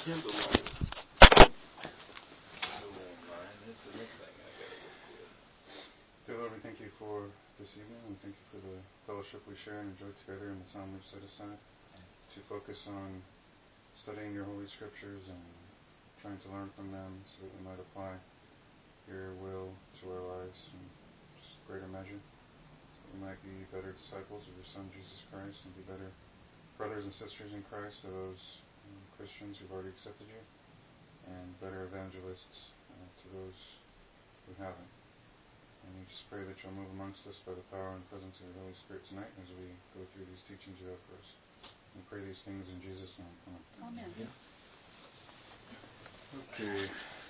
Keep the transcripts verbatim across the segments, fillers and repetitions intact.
Kindle line. That's the next thing I got to look for. Dear Lord, we thank you for this evening. We thank you for the fellowship we share and enjoy together in the time we've set aside to focus on studying your Holy Scriptures and trying to learn from them so that we might apply your will to our lives in just greater measure. So that we might be better disciples of your Son, Jesus Christ, and be better brothers and sisters in Christ to those um, Christians who've already accepted you, and better evangelists uh, to those who haven't. And we just pray that you'll move amongst us by the power and presence of your Holy Spirit tonight as we go through these teachings you have for us. We pray these things in Jesus' name. Amen. Amen. Yeah. Okay.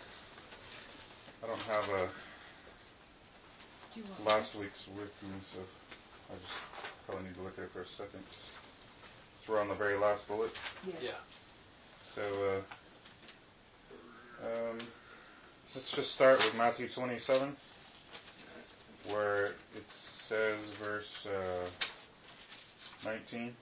I don't have a Do you want last week's with me, so I just probably need to look at it for a second. So we're on the very last bullet. Yes. Yeah. So uh, um, let's just start with Matthew twenty-seven, where it says, verse uh, nineteen.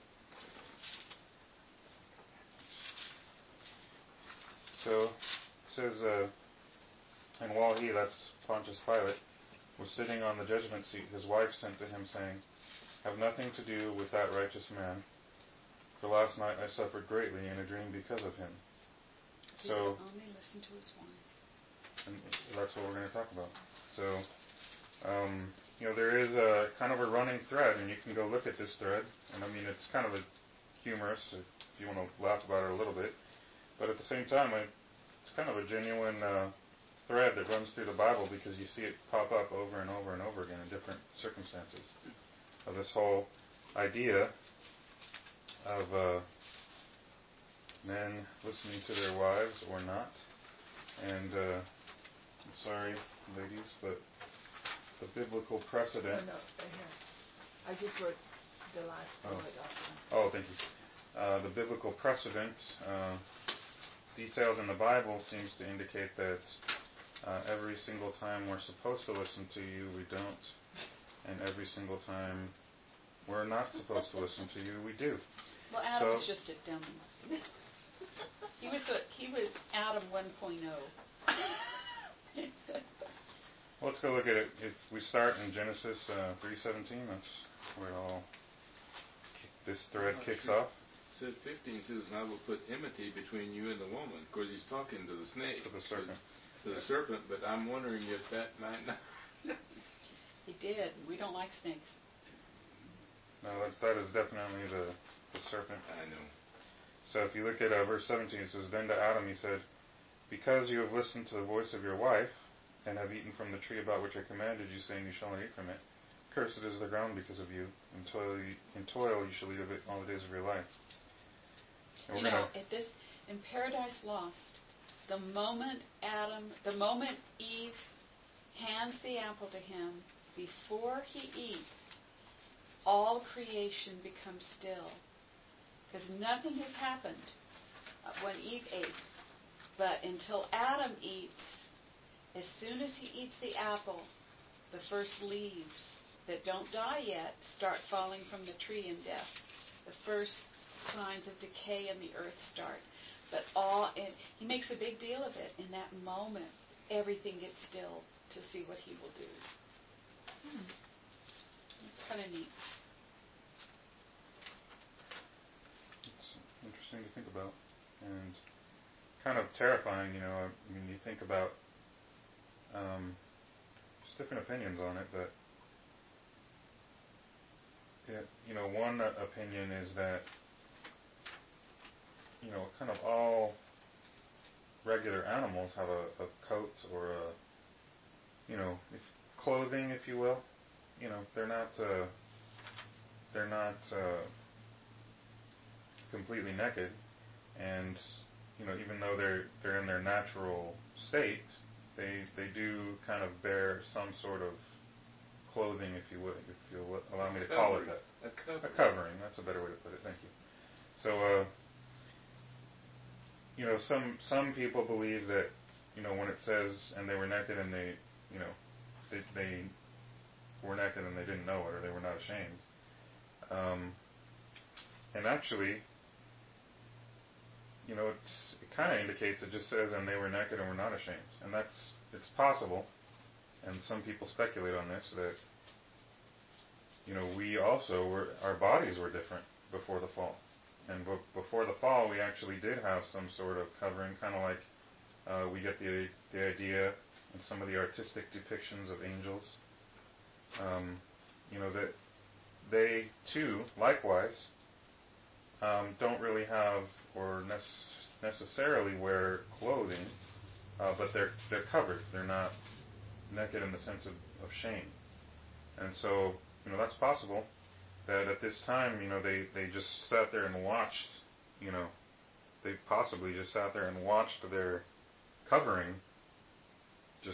So it says, uh, and while he, that's Pontius Pilate, was sitting on the judgment seat, his wife sent to him, saying, "Have nothing to do with that righteous man, for last night I suffered greatly in a dream because of him." He So, would only listen to his wife. and that's what we're going to talk about. So, um, you know, there is a kind of a running thread, and you can go look at this thread, and I mean, it's kind of a humorous, if you want to laugh about it a little bit, but at the same time, it's kind of a genuine uh, thread that runs through the Bible, because you see it pop up over and over and over again in different circumstances of this whole idea of uh, men listening to their wives or not. And uh, I'm sorry, ladies, but the biblical precedent. No, no, right here. I just wrote the last Oh. bullet off. Oh, thank you. Uh, the biblical precedent uh, detailed in the Bible seems to indicate that uh, every single time we're supposed to listen to you, we don't. And every single time we're not supposed to listen to you, we do. Well, Adam So- was just a dummy. He was a, he was Adam one point oh. Well, let's go look at it. If we start in Genesis uh, three seventeen, that's where it all this thread kicks off. Said fifteen says, "And I will put enmity between you and the woman." Of course, he's talking to the snake. To the serpent. To the serpent, but I'm wondering if that might not. He did. We don't like snakes. No, that's, that is definitely the, the serpent. I know. So if you look at uh, verse seventeen, it says, "Then to Adam he said, because you have listened to the voice of your wife, and have eaten from the tree about which I commanded you, saying you shall not eat from it, cursed is the ground because of you. In toil, you, in toil you shall eat of it all the days of your life." And You we're know, gonna, at this in Paradise Lost, the moment Adam, the moment Eve hands the apple to him, before he eats, all creation becomes still, because nothing has happened uh, when Eve ate. But until Adam eats, as soon as he eats the apple, the first leaves that don't die yet start falling from the tree in death. The first signs of decay in the earth start. But all, and he makes a big deal of it. In that moment, everything gets still to see what he will do. Hmm. It's kind of neat. it's interesting to think about. And kind of terrifying, you know. I mean, you think about um, just different opinions on it, but it, you know, one opinion is that, you know, kind of all regular animals have a, a coat or a, you know, if, clothing, if you will. You know, they're not uh, they're not uh, completely naked, and you know, even though they're they're in their natural state, they they do kind of bear some sort of clothing, if you would, if you'll allow me to call it that. A covering. A covering. That's a better way to put it. Thank you. So, uh, you know, some some people believe that, you know, when it says, "and they were naked and they, you know, they, they were naked and they didn't know it, or they were not ashamed." Um, and actually, you know, it's, it kind of indicates, it just says, and they were naked and were not ashamed. And that's, it's possible, and some people speculate on this, that, you know, we also were, our bodies were different before the fall. And b- before the fall, we actually did have some sort of covering, kind of like uh, we get the the idea in some of the artistic depictions of angels. Um, you know, that they too, likewise, um, don't really have or nec- necessarily wear clothing, uh, but they're they're covered. They're not naked in the sense of, of shame. And so, you know, that's possible. That at this time, you know, they, they just sat there and watched, you know, they possibly just sat there and watched their covering just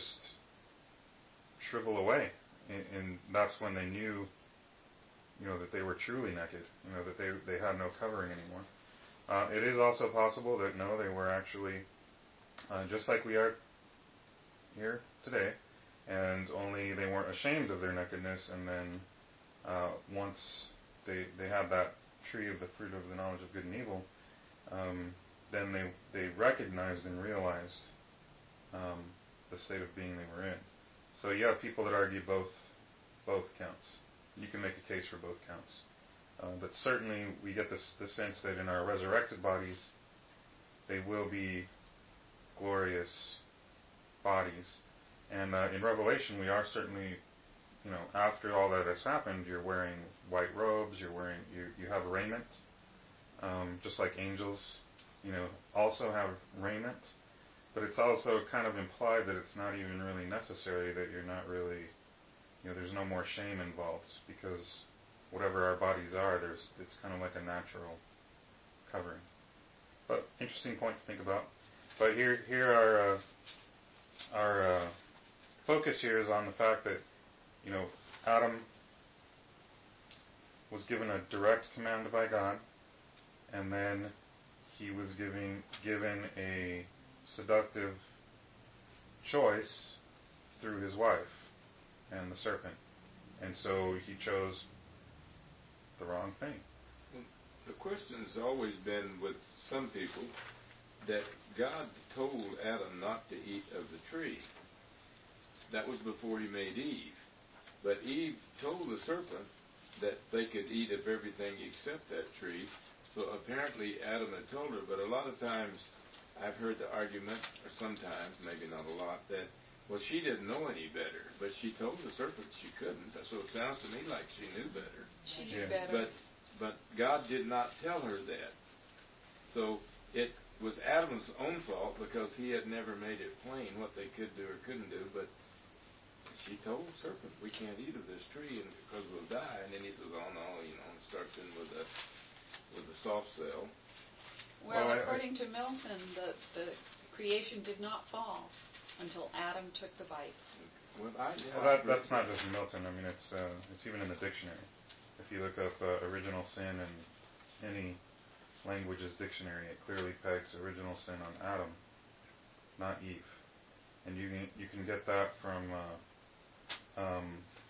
shrivel away. And, and that's when they knew, you know, that they were truly naked, you know, that they, they had no covering anymore. Uh, it is also possible that, no, they were actually uh, just like we are here today, and only they weren't ashamed of their nakedness, and then Uh, once they they had that tree of the fruit of the knowledge of good and evil, um, then they they recognized and realized um, the state of being they were in. So you have people that argue both both counts. You can make a case for both counts, uh, but certainly we get this the sense that in our resurrected bodies, they will be glorious bodies, and uh, in Revelation we are certainly. You know, after all that has happened, you're wearing white robes, you're wearing, you you have raiment, um, just like angels, you know, also have raiment, but it's also kind of implied that it's not even really necessary, that you're not really, you know, there's no more shame involved, because whatever our bodies are, there's, it's kind of like a natural covering. But interesting point to think about. But here, here our, uh, our uh, focus here is on the fact that, you know, Adam was given a direct command by God, and then he was giving, given a seductive choice through his wife and the serpent. And so he chose the wrong thing. The question has always been with some people that God told Adam not to eat of the tree. That was before he made Eve. But Eve told the serpent that they could eat of everything except that tree. So apparently Adam had told her, but a lot of times I've heard the argument, or sometimes, maybe not a lot, that, well, she didn't know any better, but she told the serpent she couldn't. So it sounds to me like she knew better. She knew Yeah. better. But, but God did not tell her that. So it was Adam's own fault because he had never made it plain what they could do or couldn't do, but she told the serpent, we can't eat of this tree and because we'll die. And then he says, oh no, you know, and starts in with a with a soft sell. Well, Well, I- according to Milton, the, the creation did not fall until Adam took the bite. Well, I, yeah, Well, that, that's not just Milton. I mean, it's uh, it's even in the dictionary. If you look up uh, original sin in any language's dictionary, it clearly pegs original sin on Adam, not Eve. And you can you can get that from. Uh, Um,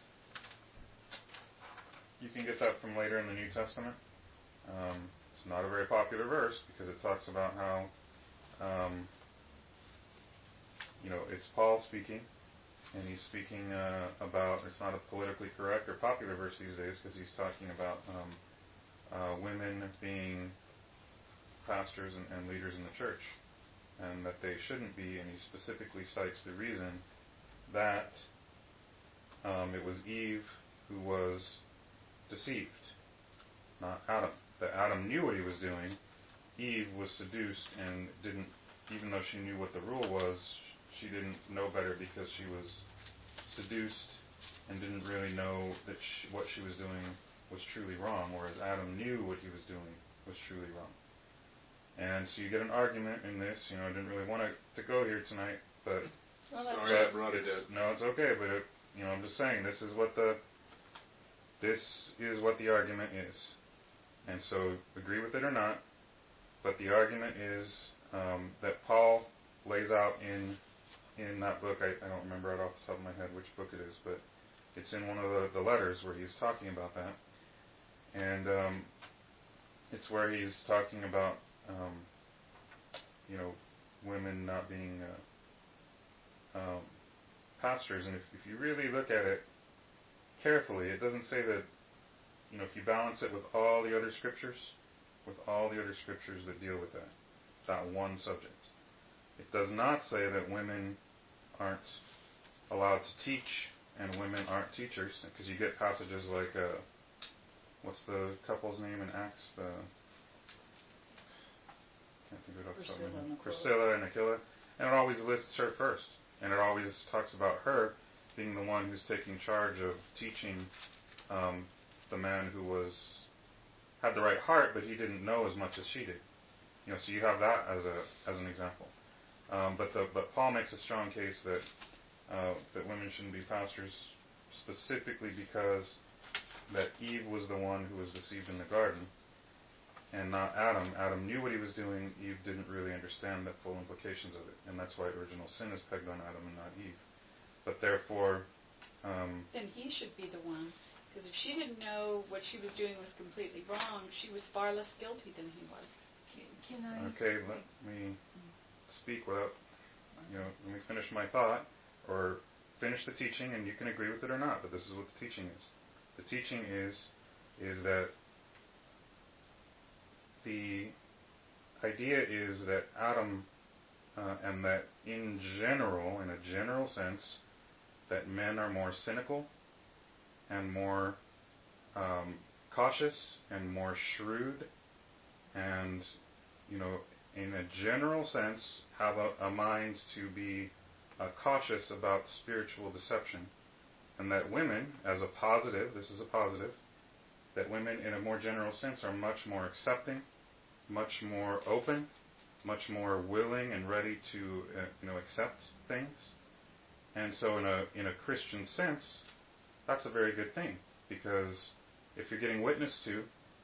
you can get that from later in the New Testament. Um, it's not a very popular verse because it talks about how, um, you know, it's Paul speaking, and he's speaking uh, about, it's not a politically correct or popular verse these days because he's talking about um, uh, women being pastors and, and leaders in the church, and that they shouldn't be, and he specifically cites the reason that Um, it was Eve who was deceived, not Adam. That Adam knew what he was doing. Eve was seduced and didn't, even though she knew what the rule was, she didn't know better because she was seduced and didn't really know that she, what she was doing was truly wrong, whereas Adam knew what he was doing was truly wrong. And so you get an argument in this. You know, I didn't really want to, to go here tonight, but Well, that's sorry I just, brought it up. no, it's okay, but it, you know, I'm just saying this is what the this is what the argument is, and so agree with it or not. But the argument is um, that Paul lays out in in that book. I, I don't remember right off the top of my head which book it is, but it's in one of the, the letters where he's talking about that, and um, it's where he's talking about um, you know, women not being uh, um, pastors. And if, if you really look at it carefully, it doesn't say that, you know, if you balance it with all the other scriptures, with all the other scriptures that deal with that, that one subject, it does not say that women aren't allowed to teach and women aren't teachers, because you get passages like, uh, what's the couple's name in Acts? The can't think of it off the top of my head. Priscilla and Aquila, and it always lists her first, and it always talks about her being the one who's taking charge of teaching um, the man who was had the right heart, but he didn't know as much as she did. You know, so you have that as a as an example. Um, but the but Paul makes a strong case that uh, that women shouldn't be pastors, specifically because that Eve was the one who was deceived in the garden, and not Adam. Adam knew what he was doing. Eve didn't really understand the full implications of it, and that's why original sin is pegged on Adam and not Eve. But therefore, um, then he should be the one, because if she didn't know what she was doing was completely wrong, she was far less guilty than he was. Can I? Okay, let me speak without, you know, let me finish my thought, or finish the teaching, and you can agree with it or not, but this is what the teaching is. The teaching is, is that the idea is that Adam, uh, and that in general, in a general sense, that men are more cynical and more um, cautious and more shrewd, and, you know, in a general sense, have a, a mind to be uh, cautious about spiritual deception. And that women, as a positive, this is a positive, that women in a more general sense are much more accepting, much more open, much more willing and ready to, uh, you know, accept things. And so in a in a Christian sense, that's a very good thing, because if you're getting witnessed to,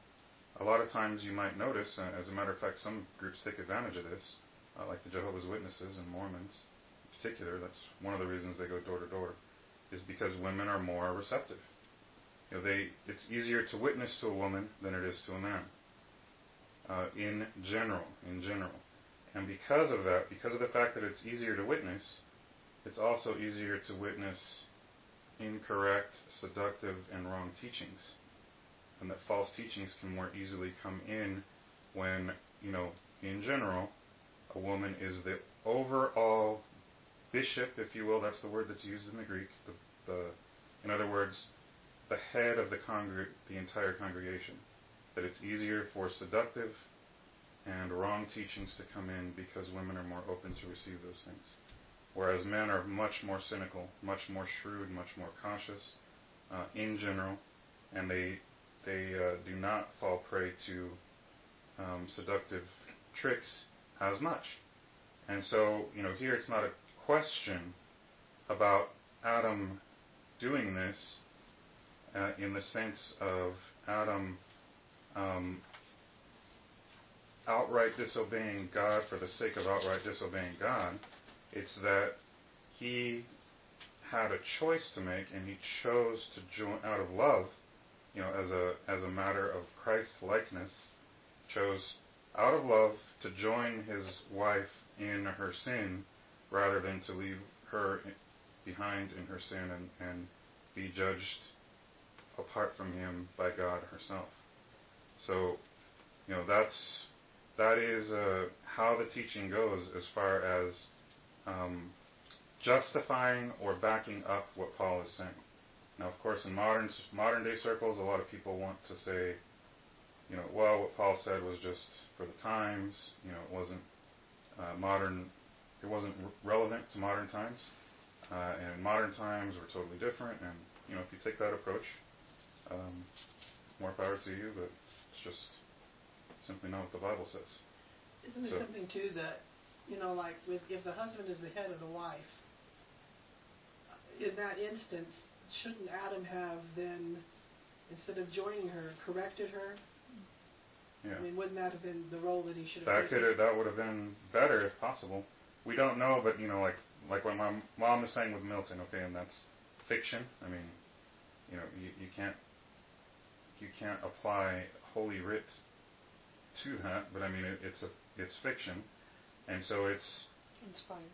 a lot of times you might notice, uh, as a matter of fact, some groups take advantage of this, uh, like the Jehovah's Witnesses and Mormons in particular. That's one of the reasons they go door to door, is because women are more receptive. You know, they it's easier to witness to a woman than it is to a man. Uh, in general, in general, and because of that, because of the fact that it's easier to witness, it's also easier to witness incorrect, seductive, and wrong teachings, and that false teachings can more easily come in when, you know, in general, a woman is the overall bishop, if you will. That's the word that's used in the Greek. The, the in other words, the head of the congreg- the entire congregation. That it's easier for seductive and wrong teachings to come in because women are more open to receive those things. Whereas men are much more cynical, much more shrewd, much more cautious uh, in general, and they they uh, do not fall prey to um, seductive tricks as much. And so, you know, here it's not a question about Adam doing this uh, in the sense of Adam Um, outright disobeying God for the sake of outright disobeying God. It's that he had a choice to make, and he chose to join out of love, you know, as a as a matter of Christ likeness, chose out of love to join his wife in her sin rather than to leave her behind in her sin and, and be judged apart from him by God herself. So, you know, that's that is uh, how the teaching goes as far as um, justifying or backing up what Paul is saying. Now, of course, in modern modern day circles, a lot of people want to say, you know, well, what Paul said was just for the times. You know, it wasn't uh, modern. It wasn't re- relevant to modern times. Uh, and modern times were totally different. And you know, if you take that approach, um, more power to you. But it's just simply not what the Bible says. Isn't it So, something too that, you know, like with if the husband is the head of the wife, in that instance, shouldn't Adam have then, instead of joining her, corrected her? yeah. I mean, wouldn't that have been the role that he should have That taken? could have, that would have been better if possible. We don't know, but you know, like like what my mom was saying with Milton, okay, and that's fiction. I mean, you know, you, you can't you can't apply Holy Writ to that, but I mean, it, it's a it's fiction. And so it's, Inspired.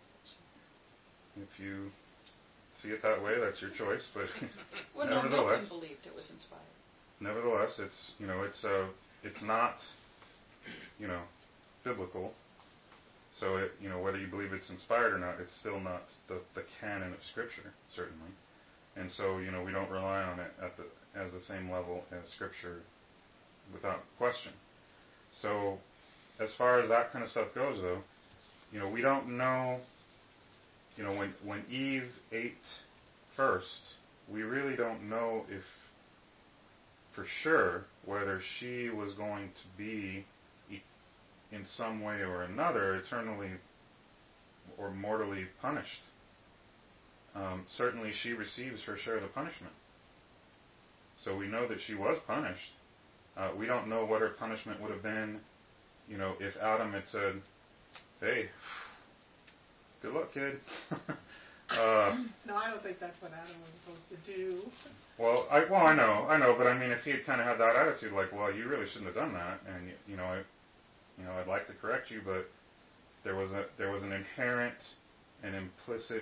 if you see it that way, that's your choice. But Well, no, nevertheless, Milton believed it was inspired. nevertheless, it's you know it's uh it's not you know biblical. So it you know whether you believe it's inspired or not, it's still not the the canon of Scripture, certainly. And so you know we don't rely on it at the as the same level as Scripture, without question. So as far as that kind of stuff goes, though, you know we don't know. You know when when Eve ate first, we really don't know if for sure whether she was going to be in some way or another eternally or mortally punished. Um, certainly she receives her share of the punishment. So we know that she was punished. Uh, we don't know what her punishment would have been, you know, if Adam had said, hey, good luck, kid. uh, No, I don't think that's what Adam was supposed to do. well, I well I know, I know, but I mean, if he had kind of had that attitude, like, well, you really shouldn't have done that, and you know, I, you know, I'd like to correct you, but there was a there was an inherent and implicit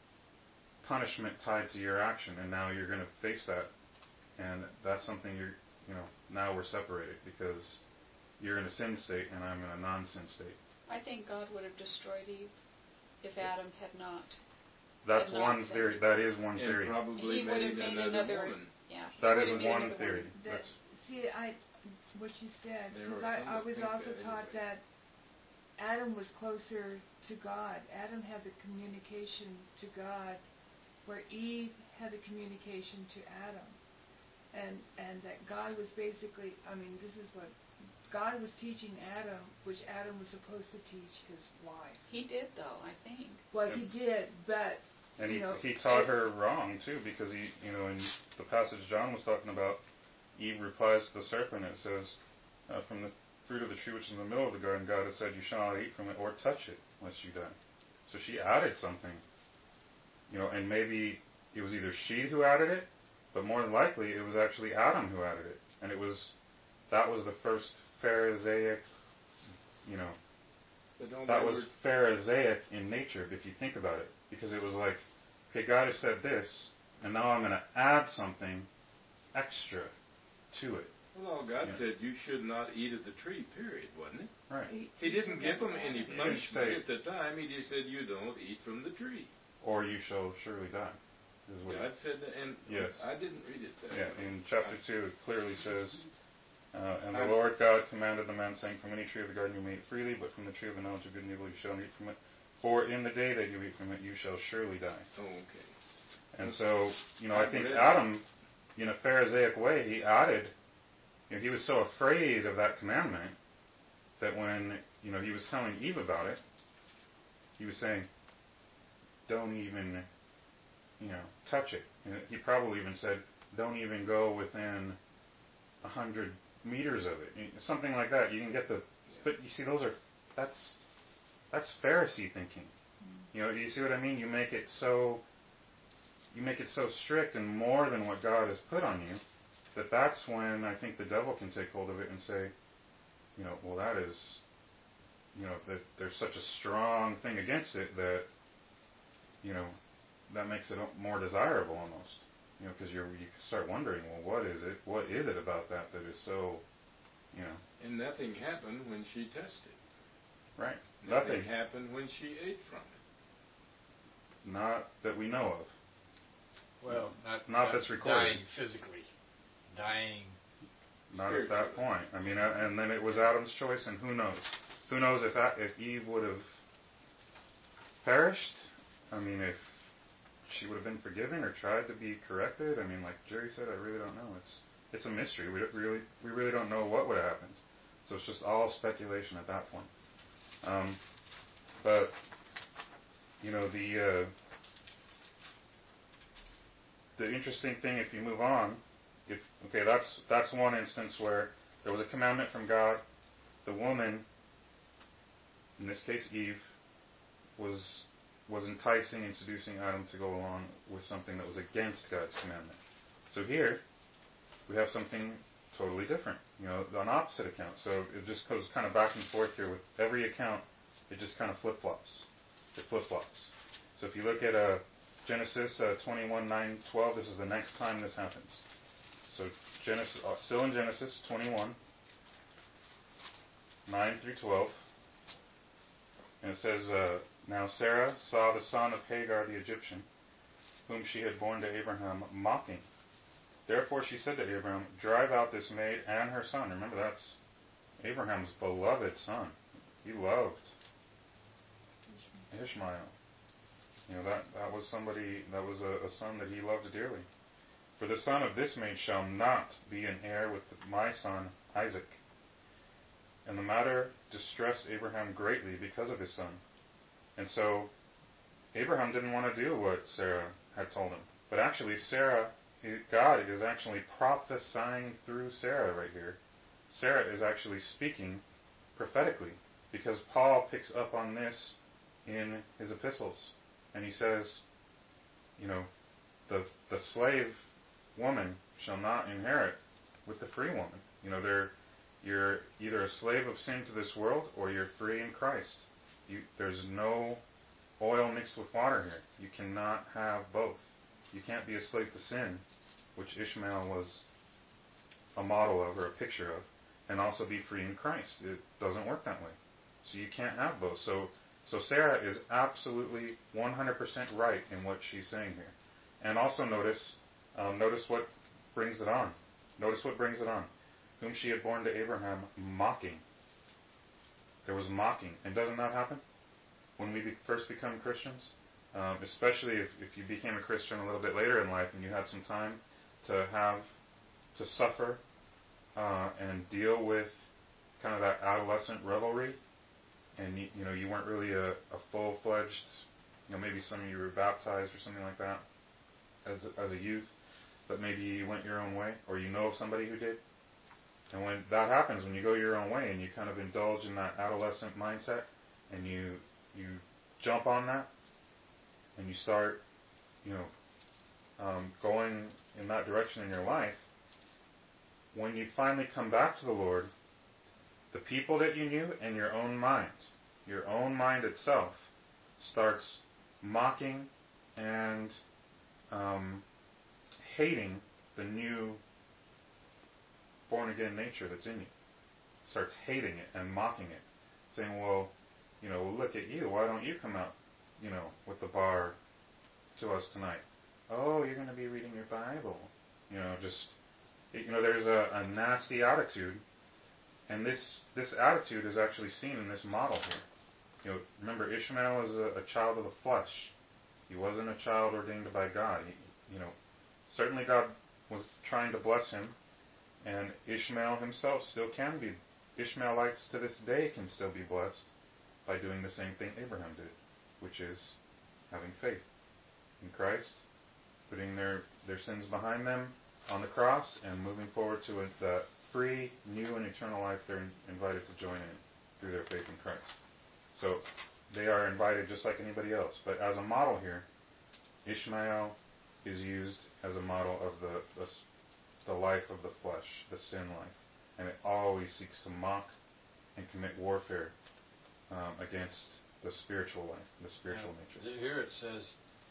punishment tied to your action, and now you're going to face that, and that's something you're, you know, now we're separated because you're in a sin state and I'm in a non-sin state. I think God would have destroyed Eve if Adam had not. That's had one not theory. sinned. That is one And theory. probably He would have made made another, another. woman. Yeah. he That would is have made one another theory. woman. That, That's, see, I, what you said, There because are I, some I that was think also that taught anyway. that Adam was closer to God. Adam had the communication to God, where Eve had the communication to Adam. And and that God was basically, I mean, this is what, God was teaching Adam, which Adam was supposed to teach his wife. He did, though, I think. Well, he did, but, and you he, know. he taught it- her wrong, too, because he, you know, in the passage John was talking about, Eve replies to the serpent, it says, uh, from the fruit of the tree which is in the middle of the garden, God has said, you shall not eat from it or touch it, lest you die. So she added something, you know, and maybe it was either she who added it, but more than likely it was actually Adam who added it. And it was, that was the first Pharisaic, you know, But don't that they was were- Pharisaic in nature, if you think about it. Because it was like, okay, God has said this, and now I'm going to add something extra to it. Well, all God Yeah. said, you should not eat of the tree, period, wasn't it? Right. He didn't give them any didn't punishment say- at the time. He just said, you don't eat from the tree. Or you shall surely die. Is what God said that, and Yes. I didn't read it that Yeah, way. in chapter two it clearly says, uh, and the I- Lord God commanded the man, saying, from any tree of the garden you may eat freely, but from the tree of the knowledge of good and evil you shall not eat from it. For in the day that you eat from it you shall surely die. Oh, okay. And so, you know, I think I've read- Adam, in a Pharisaic way, he added, you know, he was so afraid of that commandment that when, you know, he was telling Eve about it, he was saying, don't even, you know, touch it. And he probably even said, don't even go within a hundred meters of it. Something like that. You can get the, but you see, those are, that's, that's Pharisee thinking. You know, you see what I mean? You make it so, you make it so strict and more than what God has put on you, that that's when I think the devil can take hold of it and say, you know, well, that is, you know, that there's such a strong thing against it that, you know, that makes it more desirable almost. You know, because you you start wondering, well, what is it? What is it about that that is so, you know? And nothing happened when she tested. Right. Nothing, Nothing. happened when she ate from it. Not that we know of. Well, not, Not that's recorded. dying physically. Dying. Not at that point. I mean, uh, and then it was Adam's choice, and who knows? Who knows if that, if Eve would have perished? I mean, if she would have been forgiven or tried to be corrected? I mean, like Jerry said, I really don't know. It's it's a mystery. We don't really we really don't know what would have happened. So it's just all speculation at that point. Um, but you know the uh, the interesting thing, if you move on, if okay, that's that's one instance where there was a commandment from God. The woman, in this case Eve, was was enticing and seducing Adam to go along with something that was against God's commandment. So here we have something totally different, you know, an opposite account. So it just goes kind of back and forth here with every account It just kind of flip-flops. It flip-flops. So if you look at uh, Genesis uh, twenty-one, nine, twelve, this is the next time this happens. So Genesis, uh, still in Genesis twenty-one, nine through twelve. And it says, uh, Now Sarah saw the son of Hagar the Egyptian, whom she had borne to Abraham, mocking. Therefore she said to Abraham, Drive out this maid and her son. Remember, that's Abraham's beloved son. He loved Ishmael. You know, that, that was somebody, that was a, a son that he loved dearly. For the son of this maid shall not be an heir with my son Isaac. And the matter distressed Abraham greatly because of his son. And so Abraham didn't want to do what Sarah had told him. But actually Sarah, God is actually prophesying through Sarah right here. Sarah is actually speaking prophetically, because Paul picks up on this in his epistles. And he says, you know, the the slave woman shall not inherit with the free woman. You know, they're, you're either a slave of sin to this world or you're free in Christ. You, there's no oil mixed with water here. You cannot have both. You can't be a slave to sin, which Ishmael was a model of or a picture of, and also be free in Christ. It doesn't work that way. So you can't have both. So So Sarah is absolutely one hundred percent right in what she's saying here. And also notice, um, notice what brings it on. Notice what brings it on. Whom she had borne to Abraham, mocking. There was mocking. And doesn't that happen when we be, first become Christians? Um, especially if, if you became a Christian a little bit later in life and you had some time to have, to suffer uh, and deal with kind of that adolescent revelry. And you, you know, you weren't really a, a full-fledged, you know, maybe some of you were baptized or something like that as a, as a youth, but maybe you went your own way, or you know of somebody who did. And when that happens, when you go your own way and you kind of indulge in that adolescent mindset, and you you jump on that, and you start, you know, um, going in that direction in your life, when you finally come back to the Lord, the people that you knew and your own mind, your own mind itself, starts mocking and um, hating the new born-again nature that's in you. Starts hating it and mocking it, saying, well, you know, look at you. Why don't you come out, you know, with the bar to us tonight? Oh, you're going to be reading your Bible. You know, just, you know, there's a, a nasty attitude. And this this attitude is actually seen in this model here. You know, remember, Ishmael is a, a child of the flesh. He wasn't a child ordained by God. He, you know, certainly God was trying to bless him, and Ishmael himself still can be. Ishmaelites to this day can still be blessed by doing the same thing Abraham did, which is having faith in Christ, putting their, their sins behind them on the cross, and moving forward to a, that free, new, and eternal life they're in, invited to join in through their faith in Christ. So they are invited just like anybody else. But as a model here, Ishmael is used as a model of the, the, the life of the flesh, the sin life. And it always seeks to mock and commit warfare um, against the spiritual life, the spiritual now, nature. Here it says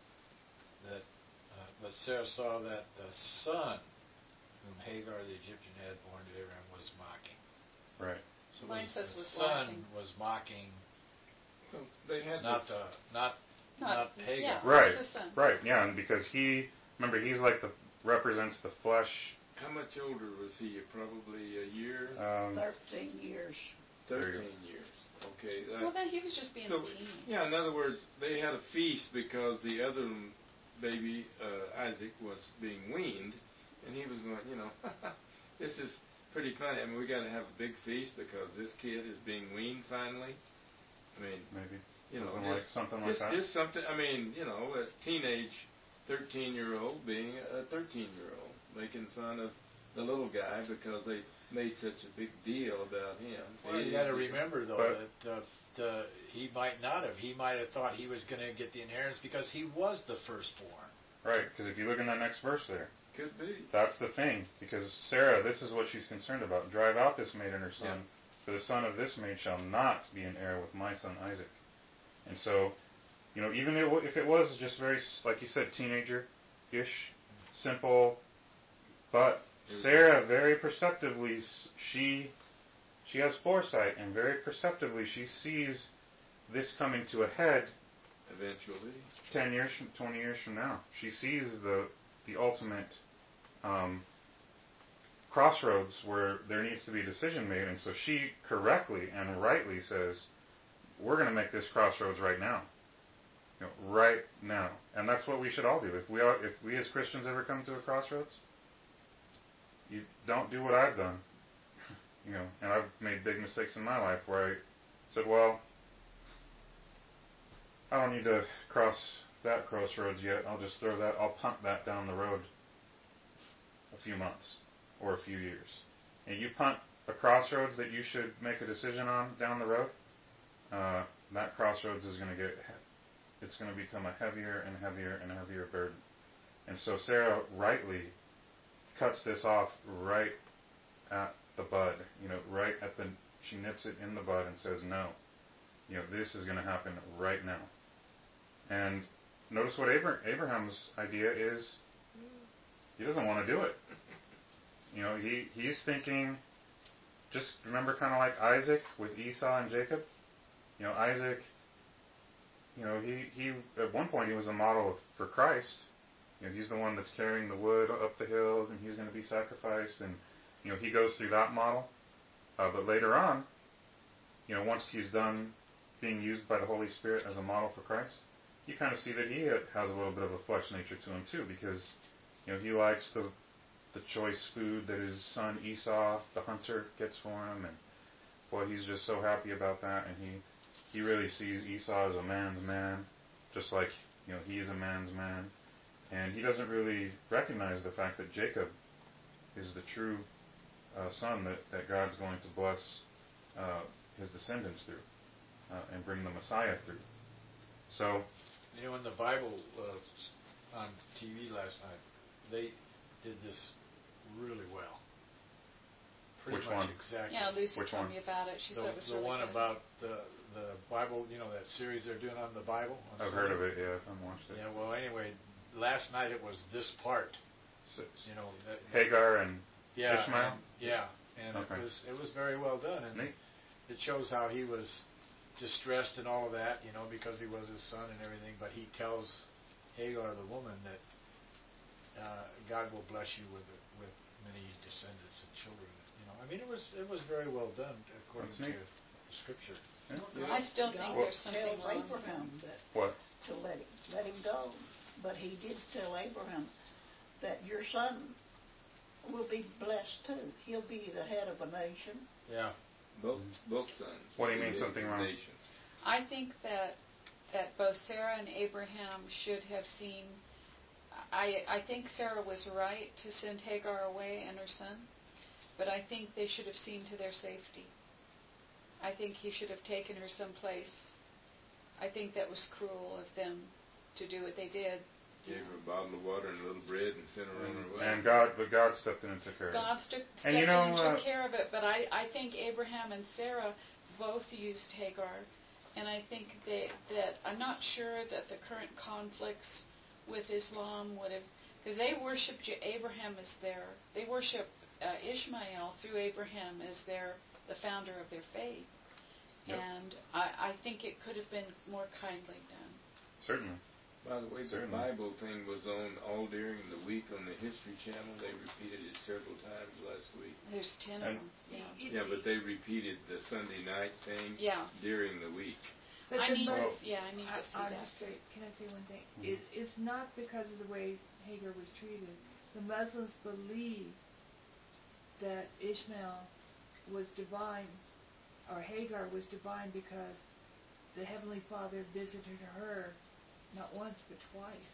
that, uh, but Sarah saw that the son whom Hagar the Egyptian had born to Abraham was mocking. Right. So Mine was says the was son laughing. was mocking, Well, they had not the, the not Not- not Hagar. yeah. Right. It's the son. Right. Yeah, and because he, remember, he's like the represents the flesh. how much older was he? Probably a year, Um, Thirteen years. There you go. thirteen years. Okay. that- Well, then he was just being so, a teen. yeah, in other words, they had a feast because the other baby, uh, Isaac, was being weaned, and he was going, you know, this is pretty funny. I mean, we got to have a big feast because this kid is being weaned finally. I mean, maybe. you know, something just, like something like just, that. just something. I mean, you know, a teenage thirteen-year-old being a thirteen-year-old, making fun of the little guy because they made such a big deal about him. Well, you got to remember though But- that uh, the, he might not have. He might have thought he was going to get the inheritance because he was the firstborn. Right, because if you look in that next verse there, Could be. that's the thing. Because Sarah, this is what she's concerned about. Drive out this maid and her son, For the son of this maid shall not be an heir with my son Isaac. And so, you know, even if it was just very, like you said, teenager-ish, simple, but Sarah very perceptively, she she has foresight, and very perceptively she sees this coming to a head. Eventually. Ten years, from, twenty years from now, she sees the the ultimate um, crossroads where there needs to be a decision made, and so she correctly and rightly says, "We're going to make this crossroads right now, you know, right now." And that's what we should all do. If we are, if we as Christians ever come to a crossroads, you don't do what I've done, you know. And I've made big mistakes in my life where I said, "Well, I don't need to cross that crossroads yet. I'll just throw that, I'll punt that down the road a few months or a few years." And you punt a crossroads that you should make a decision on down the road, uh, that crossroads is going to get, it's going to become a heavier and heavier and heavier burden. And so Sarah rightly cuts this off right at the bud, you know, right at the, she nips it in the bud and says, "No, you know, this is going to happen right now." And notice what Abraham's idea is. He doesn't want to do it. You know, he, he's thinking, just remember kind of like Isaac with Esau and Jacob. You know, Isaac, you know, he, he at one point he was a model of, for Christ. You know, he's the one that's carrying the wood up the hill, and he's going to be sacrificed. And, you know, he goes through that model. Uh, but later on, you know, once he's done being used by the Holy Spirit as a model for Christ, you kind of see that he has a little bit of a flesh nature to him too, because, you know, he likes the the choice food that his son Esau, the hunter, gets for him, and boy, he's just so happy about that. And he he really sees Esau as a man's man, just like, you know, he is a man's man, and he doesn't really recognize the fact that Jacob is the true uh, son that, that God's going to bless uh, his descendants through uh, and bring the Messiah through. So. You know, in the Bible uh, on T V last night, they did this really well. Pretty Which much one? exactly. Yeah, Lucy Which told one? me about it. She the, said it was the really one good. about the the Bible, you know, that series they're doing on the Bible. On I've Sunday. heard of it, yeah, I haven't watched it. Yeah, well, anyway, last night it was this part. Six. You know, that, Hagar and yeah, Ishmael? and, yeah, and Okay. it was it was very well done, and Neat. it shows how he was distressed and all of that, you know, because he was his son and everything. But he tells Hagar, the woman, that uh, God will bless you with with many descendants and children. You know, I mean, it was it was very well done according That's to neat. the scripture. Yeah. Yeah. I still think God there's something tells wrong. Abraham that What? to let him let him go, but he did tell Abraham that your son will be blessed too. He'll be the head of a nation. Yeah. Both both sons. What do you were mean, the something wrong? Nations. I think that that both Sarah and Abraham should have seen. I I think Sarah was right to send Hagar away and her son, but I think they should have seen to their safety. I think he should have taken her someplace. I think that was cruel of them to do what they did. Gave her a bottle of water and a little bread and sent her on her way. And God, but God stepped in and took care of it. God stu- stepped And you know, in and took uh, care of it, but I, I think Abraham and Sarah both used Hagar, and I think they, that I'm not sure that the current conflicts with Islam would have, because they worship Abraham as their, they worship uh, Ishmael through Abraham as their, the founder of their faith, Yep. and I, I think it could have been more kindly done. Certainly. By the way, the Certainly. Bible thing was on all during the week on the History Channel. They repeated it several times last week. There's ten And- of them. Yeah. Yeah, but they repeated the Sunday night thing Yeah. during the week. But I the need most- to, yeah, I need I, to see I'll that. just say, can I say one thing? Mhm. It, it's not because of the way Hagar was treated. The Muslims believe that Ishmael was divine, or Hagar was divine, because the Heavenly Father visited her not once but twice.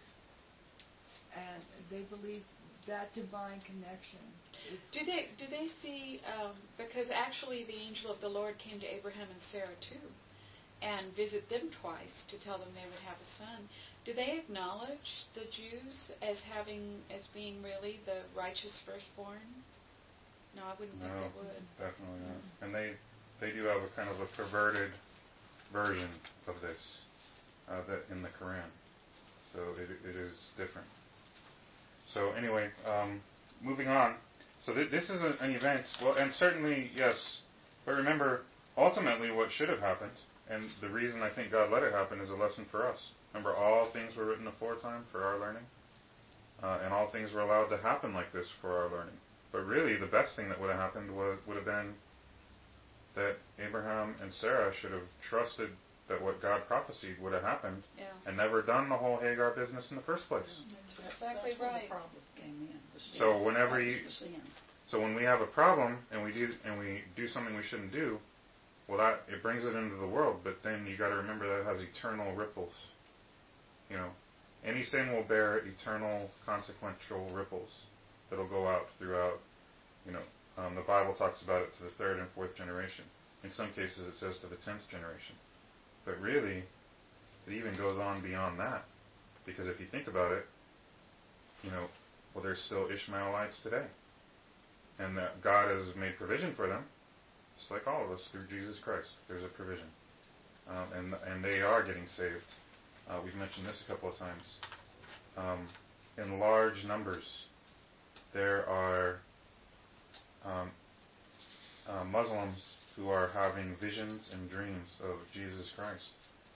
And they believe that divine connection is... Do they do they see, um, because actually the angel of the Lord came to Abraham and Sarah too, and visit them twice to tell them they would have a son. Do they acknowledge the Jews as having, as being really the righteous firstborn? No, I wouldn't think No, they would. definitely not. And they they do have a kind of a perverted version of this uh, that in the Quran. So it, it is different. So anyway, um, moving on. So th- this is a, an event, well, and certainly, yes, but remember, ultimately what should have happened, and the reason I think God let it happen is a lesson for us. Remember, all things were written aforetime for our learning, uh, and all things were allowed to happen like this for our learning. But really, the best thing that would have happened was, would have been that Abraham and Sarah should have trusted that what God prophesied would have happened, Yeah. and never done the whole Hagar business in the first place. That's exactly that's where right. the problem came in. the sin. So whenever That was you- the sin. So when we have a problem and we do and we do something we shouldn't do, well, that it brings it into the world. But then you got to remember that it has eternal ripples. You know, any sin will bear eternal consequential ripples that'll go out throughout. You know, um, the Bible talks about it to the third and fourth generation. In some cases, it says to the tenth generation. But really, it even goes on beyond that, because if you think about it, you know, well, there's still Ishmaelites today. And that God has made provision for them, just like all of us, through Jesus Christ. There's a provision. Um, and and they are getting saved. Uh, we've mentioned this a couple of times. Um, in large numbers, there are um, uh, Muslims who are having visions and dreams of Jesus Christ.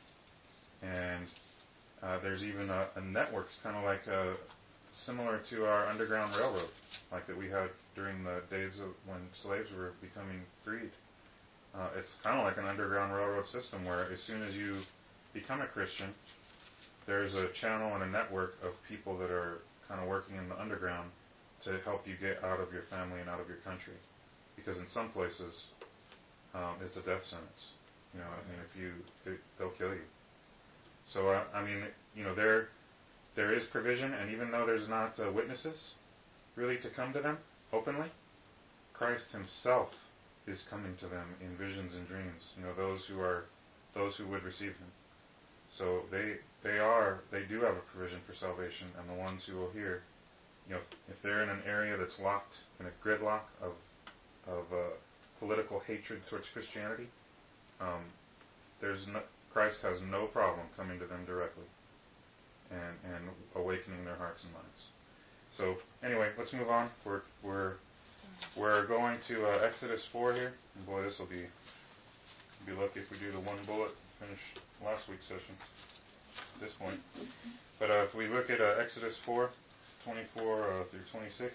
And uh, there's even a, a network, kind of like a, similar to our Underground Railroad, like that we had during the days of when slaves were becoming freed. Uh, it's kind of like an Underground Railroad system where as soon as you become a Christian, there's a channel and a network of people that are kind of working in the underground to help you get out of your family and out of your country. Because in some places, um, it's a death sentence. You know, I mean, if you, it, they'll kill you. So, uh, I mean, you know, there, there is provision, and even though there's not uh, witnesses really to come to them openly, Christ himself is coming to them in visions and dreams. You know, those who are, those who would receive him. So they, they are, they do have a provision for salvation, and the ones who will hear, you know, if they're in an area that's locked in a gridlock of, of uh, political hatred towards Christianity, um, there's no, Christ has no problem coming to them directly and, and awakening their hearts and minds. So anyway, let's move on. We're we're we're going to uh, Exodus four here, and boy, this will be be lucky if we do the one bullet finish last week's session at this point. But uh, if we look at uh, Exodus four, twenty-four uh, through twenty-six,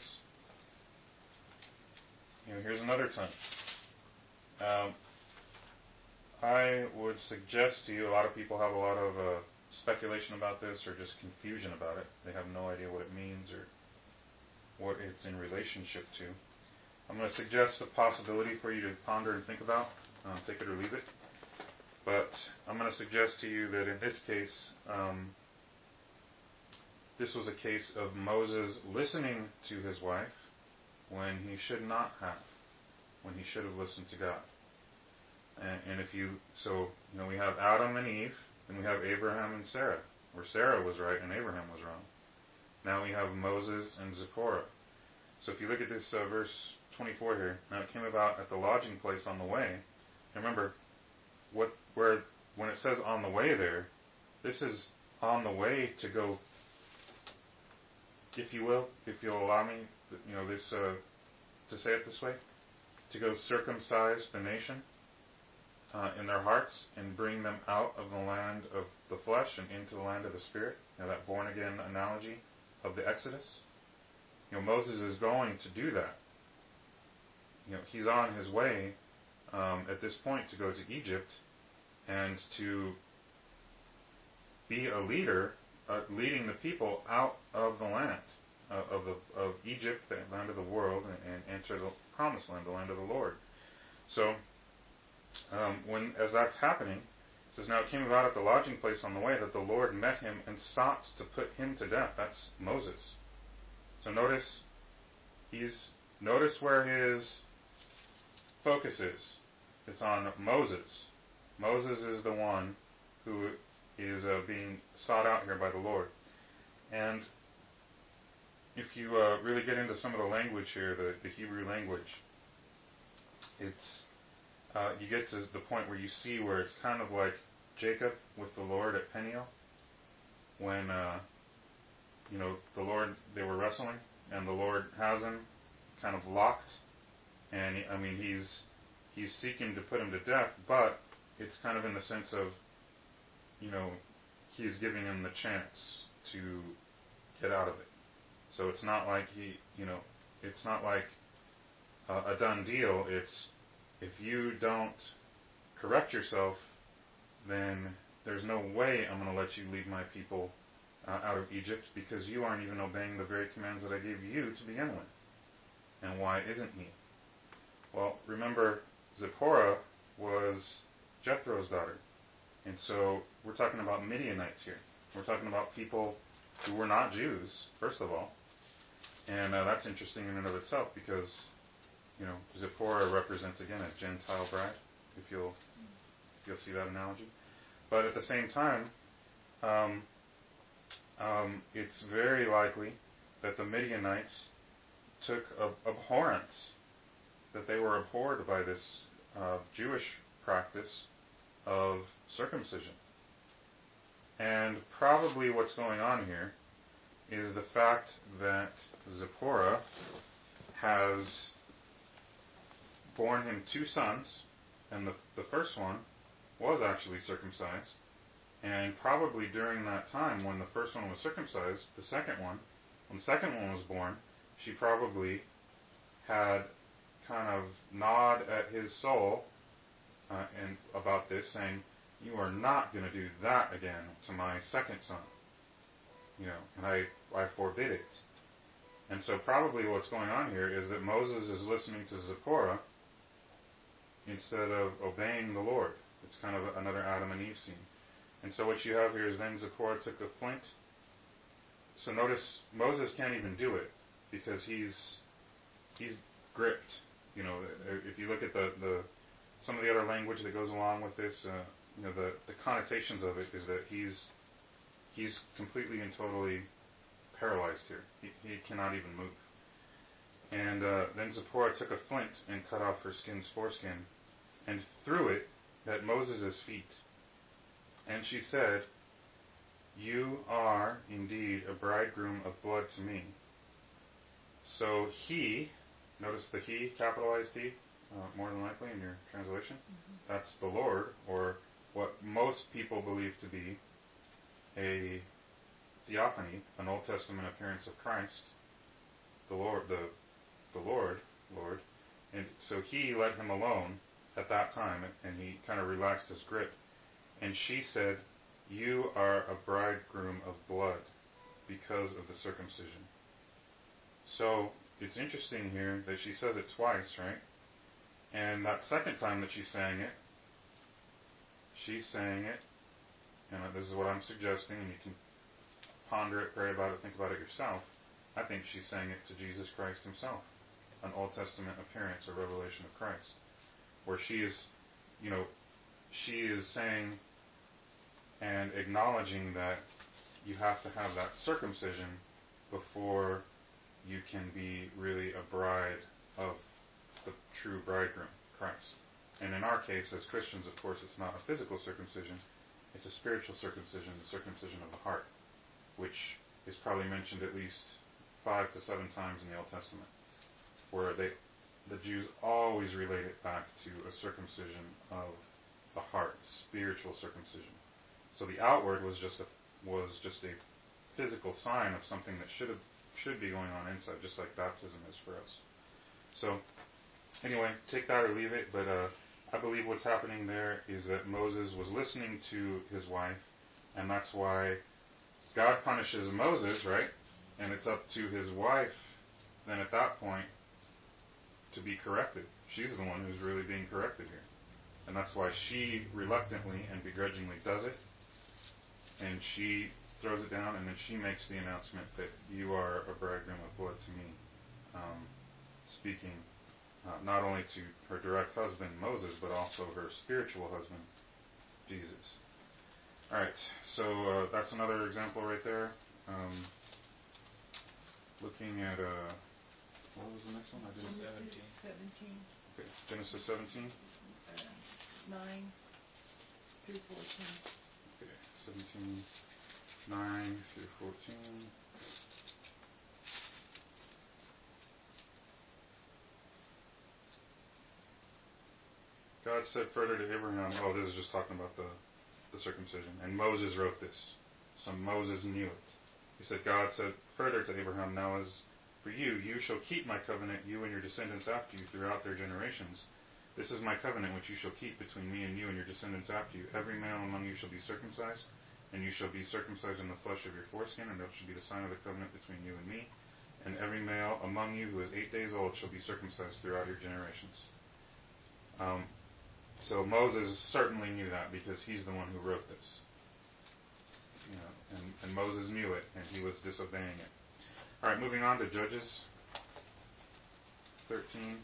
you know, here's another time. Um, I would suggest to you, a lot of people have a lot of uh, speculation about this or just confusion about it. They have no idea what it means or what it's in relationship to. I'm going to suggest a possibility for you to ponder and think about. Um, take it or leave it. But I'm going to suggest to you that in this case, um, this was a case of Moses listening to his wife when he should not have, when he should have listened to God. And, and if you, so, you know, we have Adam and Eve, and we have Abraham and Sarah, where Sarah was right and Abraham was wrong. Now we have Moses and Zipporah. So if you look at this uh, verse twenty-four here, now it came about at the lodging place on the way. And remember, what where when it says on the way there, this is on the way to go, if you will, if you'll allow me, you know, this uh, to say it this way, to go circumcise the nation uh, in their hearts and bring them out of the land of the flesh and into the land of the spirit. You know, that born again analogy of the Exodus. You know, Moses is going to do that. You know, he's on his way um, at this point to go to Egypt and to be a leader, uh, leading the people out of the land uh, of the of Egypt, the land of the world, and, and enter the promised land, the land of the Lord. So, um, when as that's happening, it says, now it came about at the lodging place on the way that the Lord met him and sought to put him to death. That's Moses. So notice, he's notice where his focus is. It's on Moses. Moses is the one who is uh, being sought out here by the Lord. And if you uh, really get into some of the language here, the, the Hebrew language, it's uh, you get to the point where you see where it's kind of like Jacob with the Lord at Peniel, when uh, you know the Lord, they were wrestling, and the Lord has him kind of locked, and I mean he's he's seeking to put him to death, but it's kind of in the sense of, you know, he's giving him the chance to get out of it. So it's not like he, you know, it's not like uh, a done deal. It's, if you don't correct yourself, then there's no way I'm going to let you lead my people uh, out of Egypt, because you aren't even obeying the very commands that I gave you to begin with. And why isn't he? Well, remember, Zipporah was Jethro's daughter. And so we're talking about Midianites here. We're talking about people who were not Jews, first of all. And uh, that's interesting in and of itself, because, you know, Zipporah represents, again, a Gentile bride, if you'll, if you'll see that analogy. But at the same time, um, um, it's very likely that the Midianites took ab- abhorrence, that they were abhorred by this uh, Jewish practice of circumcision. And probably what's going on here is the fact that Zipporah has borne him two sons, and the, the first one was actually circumcised. And probably during that time when the first one was circumcised, the second one, when the second one was born, she probably had kind of gnawed at his soul uh, and about this, saying, you are not going to do that again to my second son. You know, and I, I forbid it. And so probably what's going on here is that Moses is listening to Zipporah instead of obeying the Lord. It's kind of another Adam and Eve scene. And so what you have here is then Zipporah took a flint. So notice Moses can't even do it because he's he's gripped. You know, if you look at the, the some of the other language that goes along with this, uh, you know, the, the connotations of it is that he's he's completely and totally paralyzed here. He, he cannot even move. And uh, then Zipporah took a flint and cut off her skin's foreskin and threw it at Moses' feet. And she said, you are indeed a bridegroom of blood to me. So he, notice the he, capitalized he, uh, more than likely in your translation. Mm-hmm. That's the Lord, or what most people believe to be a theophany, an Old Testament appearance of Christ, the Lord, the the Lord, Lord. And so he let him alone at that time, and he kind of relaxed his grip. And she said, you are a bridegroom of blood because of the circumcision. So it's interesting here that she says it twice, right? And that second time that she's saying it, she's saying it, and this is what I'm suggesting, and you can ponder it, pray about it, think about it yourself. I think she's saying it to Jesus Christ himself, an Old Testament appearance or revelation of Christ, where she is, you know, she is saying and acknowledging that you have to have that circumcision before you can be really a bride of the true bridegroom, Christ. And in our case, as Christians, of course, it's not a physical circumcision, it's a spiritual circumcision, the circumcision of the heart, which is probably mentioned at least five to seven times in the Old Testament, where they, the Jews always relate it back to a circumcision of the heart, spiritual circumcision. So the outward was just a was just a physical sign of something that should have should be going on inside, just like baptism is for us. So anyway, take that or leave it, but uh, I believe what's happening there is that Moses was listening to his wife, and that's why God punishes Moses, right? And it's up to his wife then at that point to be corrected. She's the one who's really being corrected here. And that's why she reluctantly and begrudgingly does it. And she throws it down, and then she makes the announcement that you are a bridegroom of blood to me, um, speaking uh, not only to her direct husband, Moses, but also her spiritual husband, Jesus. All right, so uh, that's another example right there. Um, looking at, uh, what was the next one? I did seventeen. seventeen. Okay, Genesis seventeen. Uh, nine through fourteen. Okay, seventeen, nine through fourteen. God said further to Abraham, oh, this is just talking about the, the circumcision. And Moses wrote this. So Moses knew it. He said, God said further to Abraham, now as for you, you shall keep my covenant, you and your descendants after you, throughout their generations. This is my covenant which you shall keep between me and you and your descendants after you. Every male among you shall be circumcised, and you shall be circumcised in the flesh of your foreskin, and that shall be the sign of the covenant between you and me. And every male among you who is eight days old shall be circumcised throughout your generations. Um, So Moses certainly knew that because he's the one who wrote this. You know, and, and Moses knew it, and he was disobeying it. All right, moving on to Judges thirteen.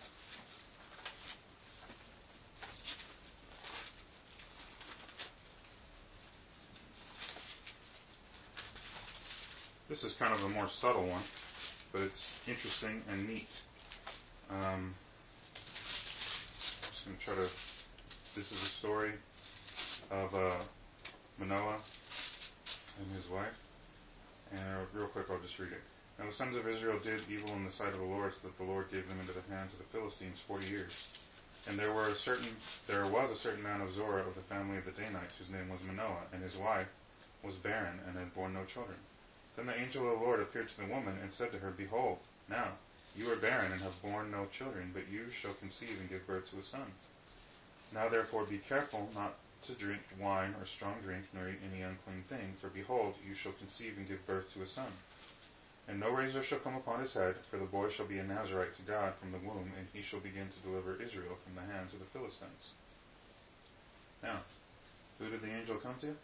This is kind of a more subtle one, but it's interesting and neat. Um, I'm just going to try to... This is a story of uh, Manoah and his wife. And uh, real quick, I'll just read it. Now the sons of Israel did evil in the sight of the Lord, so that the Lord gave them into the hands of the Philistines forty years. And there were a certain, there was a certain man of Zorah of the family of the Danites, whose name was Manoah, and his wife was barren and had borne no children. Then the angel of the Lord appeared to the woman and said to her, Behold, now you are barren and have borne no children, but you shall conceive and give birth to a son. Now therefore be careful not to drink wine or strong drink, nor eat any unclean thing, for behold, you shall conceive and give birth to a son. And no razor shall come upon his head, for the boy shall be a Nazarite to God from the womb, and he shall begin to deliver Israel from the hands of the Philistines. Now, who did the angel come to?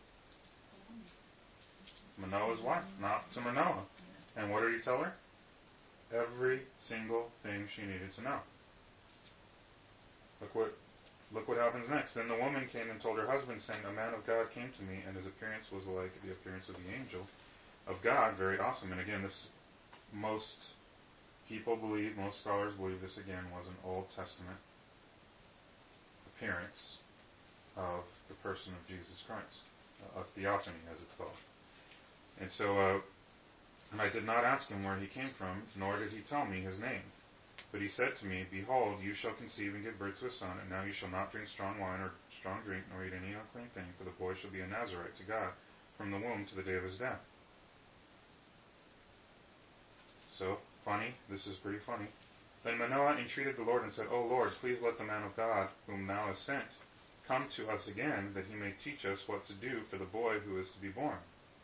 Manoah's wife, not to Manoah. And what did he tell her? Every single thing she needed to know. Look what Look what happens next. Then the woman came and told her husband, saying, A man of God came to me, and his appearance was like the appearance of the angel of God, very awesome. And again, this most people believe, most scholars believe this again was an Old Testament appearance of the person of Jesus Christ, a theophany, as it's called. And so, uh, and I did not ask him where he came from, nor did he tell me his name. But he said to me, Behold, you shall conceive and give birth to a son, and now you shall not drink strong wine or strong drink, nor eat any unclean thing, for the boy shall be a Nazarite to God from the womb to the day of his death. So, funny, this is pretty funny. Then Manoah entreated the Lord and said, O Lord, please let the man of God, whom thou hast sent, come to us again, that he may teach us what to do for the boy who is to be born.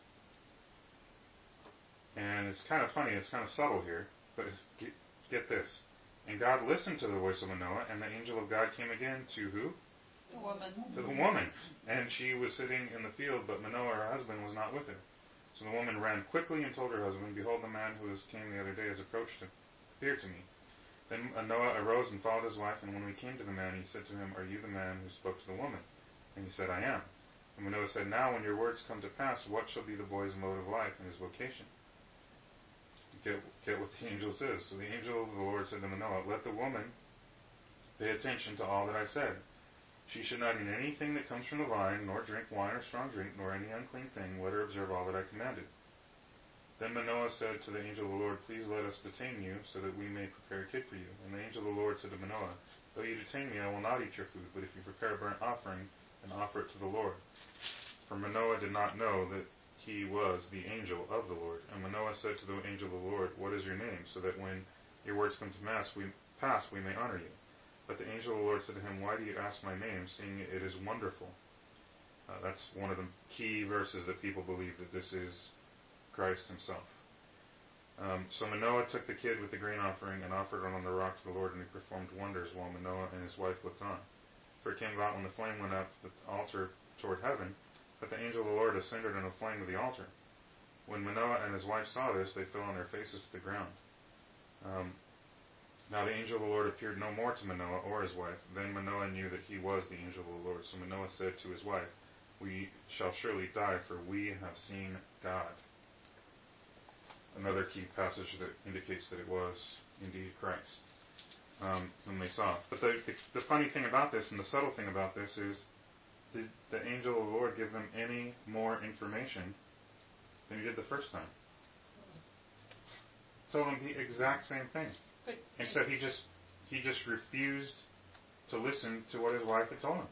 And it's kind of funny, it's kind of subtle here, but get, get this. And God listened to the voice of Manoah, and the angel of God came again to who? The woman. To the woman. And she was sitting in the field, but Manoah, her husband, was not with her. So the woman ran quickly and told her husband, Behold, the man who came the other day has approached him, appeared to me. Then Manoah arose and followed his wife, and when we came to the man, he said to him, Are you the man who spoke to the woman? And he said, I am. And Manoah said, Now when your words come to pass, what shall be the boy's mode of life and his vocation? Get, get what the angel says. So the angel of the Lord said to Manoah, Let the woman pay attention to all that I said. She should not eat anything that comes from the vine, nor drink wine or strong drink, nor any unclean thing. Let her observe all that I commanded. Then Manoah said to the angel of the Lord, Please let us detain you, so that we may prepare a kid for you. And the angel of the Lord said to Manoah, Though you detain me, I will not eat your food, but if you prepare a burnt offering, then offer it to the Lord. For Manoah did not know that he was the angel of the Lord. And Manoah said to the angel of the Lord, What is your name, so that when your words come to pass, we, pass, we may honor you? But the angel of the Lord said to him, Why do you ask my name, seeing it is wonderful? Uh, that's one of the key verses that people believe that this is Christ himself. Um, so Manoah took the kid with the grain offering and offered it on the rock to the Lord, and he performed wonders while Manoah and his wife looked on. For it came about when the flame went up the altar toward heaven, but the angel of the Lord ascended in a flame of the altar. When Manoah and his wife saw this, they fell on their faces to the ground. Um, now the angel of the Lord appeared no more to Manoah or his wife. Then Manoah knew that he was the angel of the Lord. So Manoah said to his wife, We shall surely die, for we have seen God. Another key passage that indicates that it was indeed Christ. um, whom they saw. But the, the the funny thing about this, and the subtle thing about this, is did the angel of the Lord give them any more information than he did the first time? Told them the exact same thing. But Except he just he just refused to listen to what his wife had told him.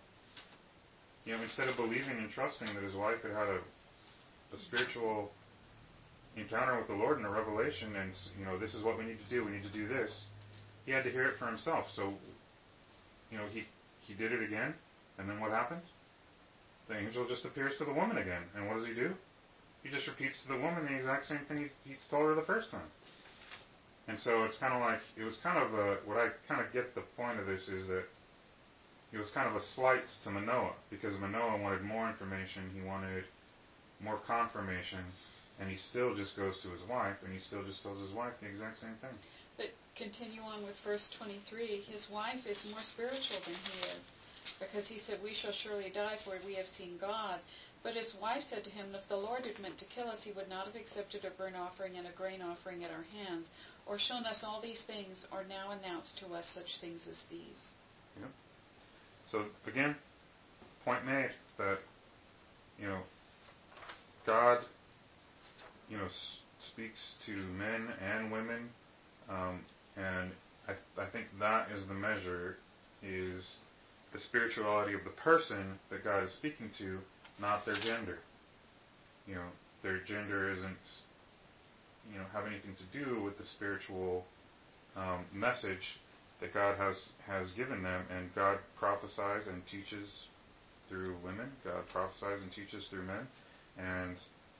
You know, instead of believing and trusting that his wife had had a, a spiritual encounter with the Lord and a revelation, and you know, this is what we need to do. We need to do this. He had to hear it for himself. So, you know, he he did it again, and then what happens? The angel just appears to the woman again, and what does he do? He just repeats to the woman the exact same thing he, he told her the first time. And so it's kind of like, it was kind of a, what I kind of get the point of this is that it was kind of a slight to Manoah, because Manoah wanted more information, he wanted more confirmation, and he still just goes to his wife, and he still just tells his wife the exact same thing. But continue on with verse twenty-three. His wife is more spiritual than he is, because he said, we shall surely die, for we have seen God. But his wife said to him, if the Lord had meant to kill us, he would not have accepted a burnt offering and a grain offering at our hands, or shown us all these things, or now announced to us such things as these. Yeah. So again, point made that, you know, God, you know, s- speaks to men and women, um, and I, I think that is the measure, is the spirituality of the person that God is speaking to, not their gender. You know, their gender isn't, you know, have anything to do with the spiritual um, message that God has, has given them. And God prophesies and teaches through women. God prophesies and teaches through men. And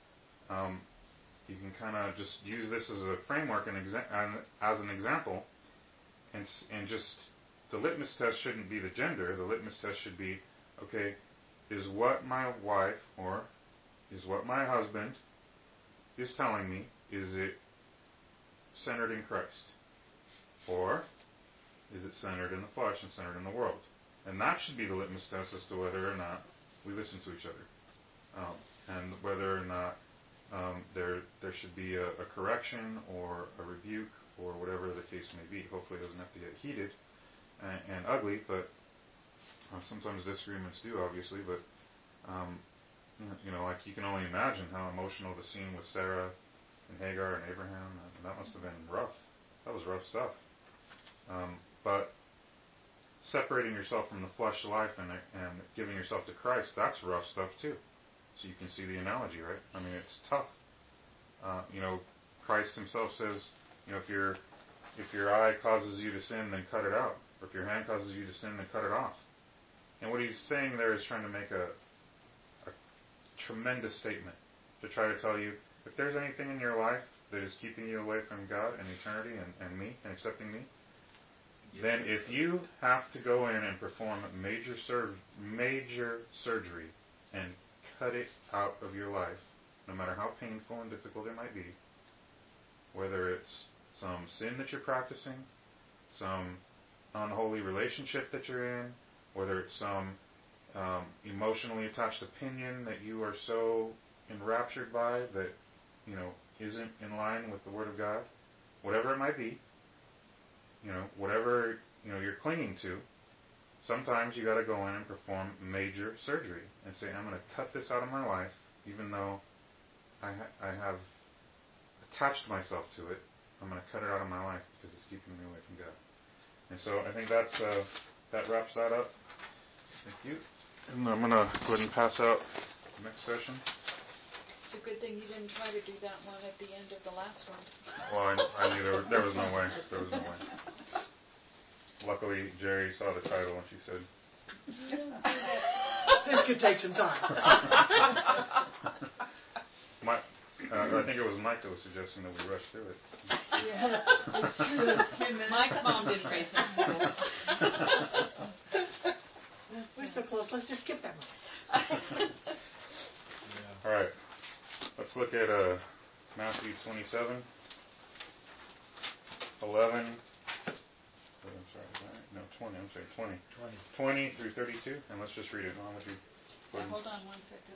um, you can kind of just use this as a framework and exa- as an example, and and just the litmus test shouldn't be the gender. The litmus test should be, okay, is what my wife or is what my husband is telling me, is it centered in Christ? Or is it centered in the flesh and centered in the world? And that should be the litmus test as to whether or not we listen to each other. Um, and whether or not um, there there should be a, a correction or a rebuke or whatever the case may be. Hopefully it doesn't have to get heated and, and ugly, but uh, sometimes disagreements do, obviously. But, um, you know, like you can only imagine how emotional the scene with Sarah and Hagar and Abraham, and that must have been rough. That was rough stuff. Um, but separating yourself from the flesh life and, and giving yourself to Christ, that's rough stuff too. So you can see the analogy, right? I mean, it's tough. Uh, you know, Christ himself says, you know, if your if your eye causes you to sin, then cut it out. Or if your hand causes you to sin, then cut it off. And what he's saying there is trying to make a, a tremendous statement to try to tell you, if there's anything in your life that is keeping you away from God and eternity and, and me and accepting me, then if you have to go in and perform major sur- major surgery and cut it out of your life, no matter how painful and difficult it might be, whether it's some sin that you're practicing, some unholy relationship that you're in, whether it's some um, emotionally attached opinion that you are so enraptured by that, you know, isn't in line with the Word of God, whatever it might be, you know, whatever, you know, you're clinging to, sometimes you got to go in and perform major surgery and say, I'm going to cut this out of my life, even though I, ha- I have attached myself to it. I'm going to cut it out of my life because it's keeping me away from God. And so I think that's uh, that wraps that up. Thank you. And I'm going to go ahead and pass out the next session. It's a good thing you didn't try to do that one at the end of the last one. Well, I, I knew there was, there was no way. There was no way. Luckily, Jerry saw the title and she said, This could take some time. My, uh, I think it was Mike that was suggesting that we rush through it. Yeah, it's true. Ten minutes. Mike's mom didn't raise him. We're so close. Let's just skip that one. All right. Let's look at uh, Matthew twenty-seven, eleven. Oh, I'm sorry. Is that right? No, twenty. I'm sorry, twenty. twenty. twenty through thirty-two, and let's just read it. I'll let you go Yeah, ahead and- hold on one second.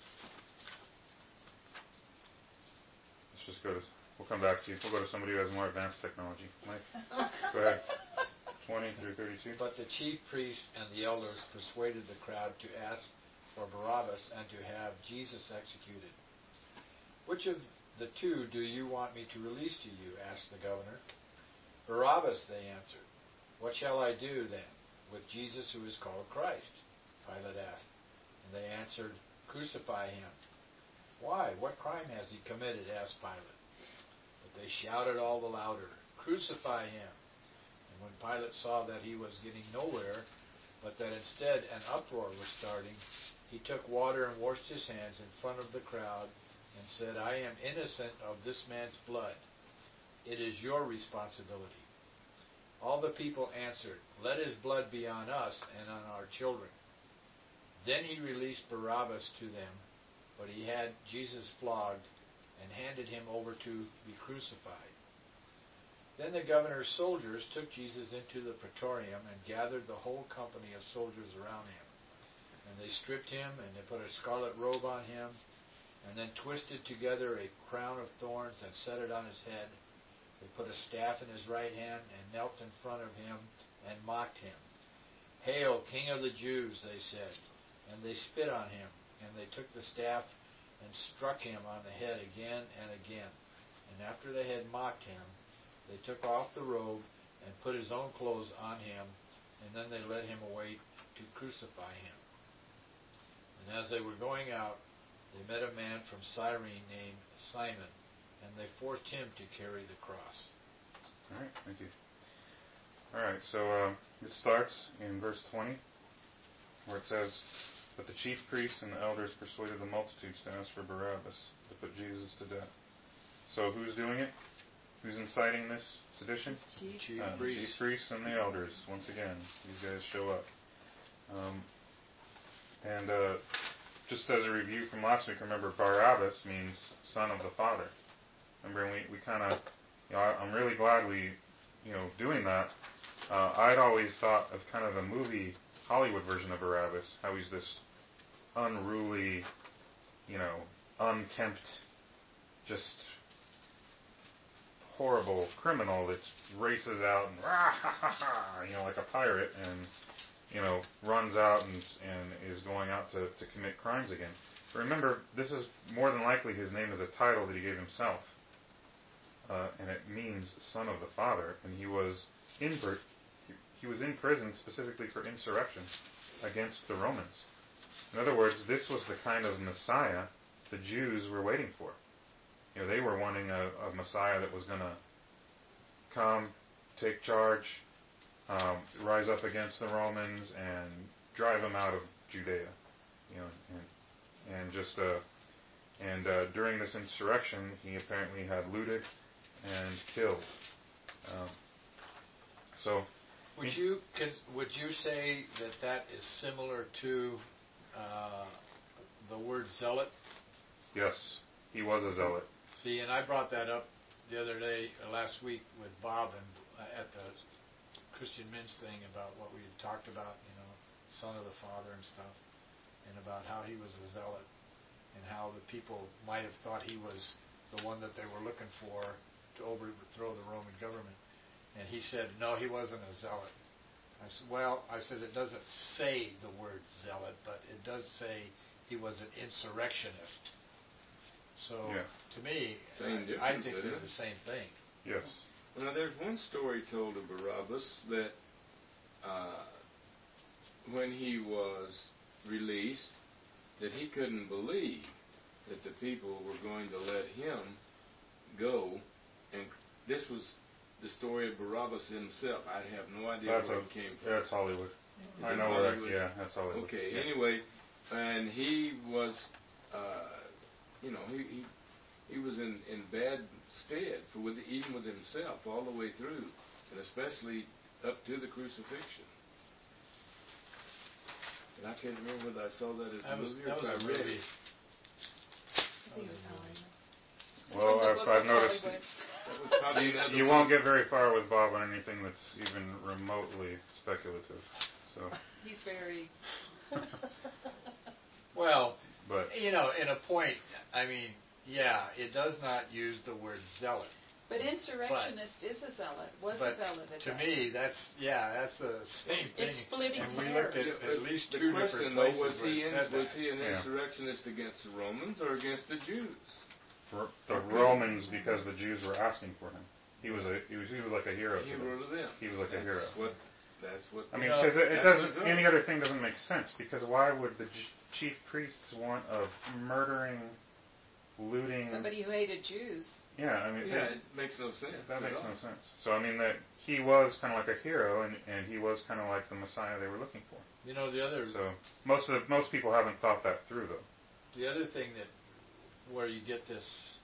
Let's just go to. We'll come back to you. We'll go to somebody who has more advanced technology. Mike, go ahead. twenty through thirty-two. But the chief priests and the elders persuaded the crowd to ask for Barabbas and to have Jesus executed. Which of the two do you want me to release to you? Asked the governor. Barabbas, they answered. What shall I do then with Jesus who is called Christ? Pilate asked. And they answered, Crucify him. Why? What crime has he committed? Asked Pilate. But they shouted all the louder, Crucify him. And when Pilate saw that he was getting nowhere, but that instead an uproar was starting, he took water and washed his hands in front of the crowd and said, I am innocent of this man's blood. It is your responsibility. All the people answered, Let his blood be on us and on our children. Then he released Barabbas to them, but he had Jesus flogged and handed him over to be crucified. Then the governor's soldiers took Jesus into the praetorium and gathered the whole company of soldiers around him. And they stripped him, and they put a scarlet robe on him, and then twisted together a crown of thorns and set it on his head. They put a staff in his right hand and knelt in front of him and mocked him. Hail, King of the Jews, they said. And they spit on him, and they took the staff and struck him on the head again and again. And after they had mocked him, they took off the robe and put his own clothes on him, and then they led him away to crucify him. And as they were going out, they met a man from Cyrene named Simon, and they forced him to carry the cross. All right, thank you. All right, so uh, it starts in verse twenty, where it says, But the chief priests and the elders persuaded the multitudes to ask for Barabbas, to put Jesus to death. So who's doing it? Who's inciting this sedition? Chief, chief uh, priests. Chief priests and the elders. Once again, these guys show up. Um, and uh, just as a review from last week, remember Barabbas means son of the Father. Remember, we, we kind of, you know, I, I'm really glad we, you know, doing that. Uh, I'd always thought of kind of the movie Hollywood version of Barabbas, how he's this unruly, you know, unkempt, just horrible criminal that races out and rah, ha, ha, ha, you know, like a pirate, and you know, runs out and and is going out to, to commit crimes again. But remember, this is more than likely his name is a title that he gave himself, uh, and it means son of the Father. And he was in he was in prison specifically for insurrection against the Romans. In other words, this was the kind of Messiah the Jews were waiting for. You know, they were wanting a, a Messiah that was going to come, take charge, um, rise up against the Romans, and drive them out of Judea. You know, and, and just uh, and uh, during this insurrection, he apparently had looted and killed. Um, so, would you would you say that that is similar to uh, the word zealot? Yes, he was a zealot. See, and I brought that up the other day, uh, last week, with Bob and uh, at the Christian Men's thing about what we had talked about, you know, son of the Father and stuff, and about how he was a zealot, and how the people might have thought he was the one that they were looking for to overthrow the Roman government. And he said, no, he wasn't a zealot. I said, well, I said, it doesn't say the word zealot, but it does say he was an insurrectionist. So, yeah. to me, same I, I think isn't they're it? the same thing. Yes. Well, now, there's one story told of Barabbas that uh, when he was released, that he couldn't believe that the people were going to let him go. And this was the story of Barabbas himself. I have no idea that's where a, it came from. That's Hollywood. Is I it know where that, Hollywood? yeah, that's Hollywood. Okay, yeah. anyway, and he was, uh, you know, he, he he was in, in bad stead for with even with himself all the way through, and especially up to the crucifixion. And I can't remember whether I saw that as That a was, movie that or was if I a read movie. it. I think it was Hollywood. Well, I've, I've noticed That was probably you, another you one. won't get very far with Bob on anything that's even remotely speculative. So, He's very. Well, but you know, in a point, I mean, yeah, it does not use the word zealot, But insurrectionist is a zealot, was But a zealot. at to that me, that's yeah, that's the same thing. It's splitting and we hairs. looked at at least the two question different though, places was where he it in, said was that. he an Yeah. insurrectionist against the Romans or against the Jews? R- the Romans, because the Jews were asking for him. He was a he was he was like a hero. to Hero them. to them. He was like a That's hero. What, that's what. I mean, You know, because it, it that's doesn't. what Any other thing doesn't make sense. Because why would the J- chief priests want of murdering, looting? Somebody who hated Jews. Yeah, I mean, Yeah, it, it makes no sense. that at makes all. no sense. So I mean, that he was kind of like a hero, and, and he was kind of like the Messiah they were looking for. You know, the other So most of the, most people haven't thought that through, though. the other thing that where you get this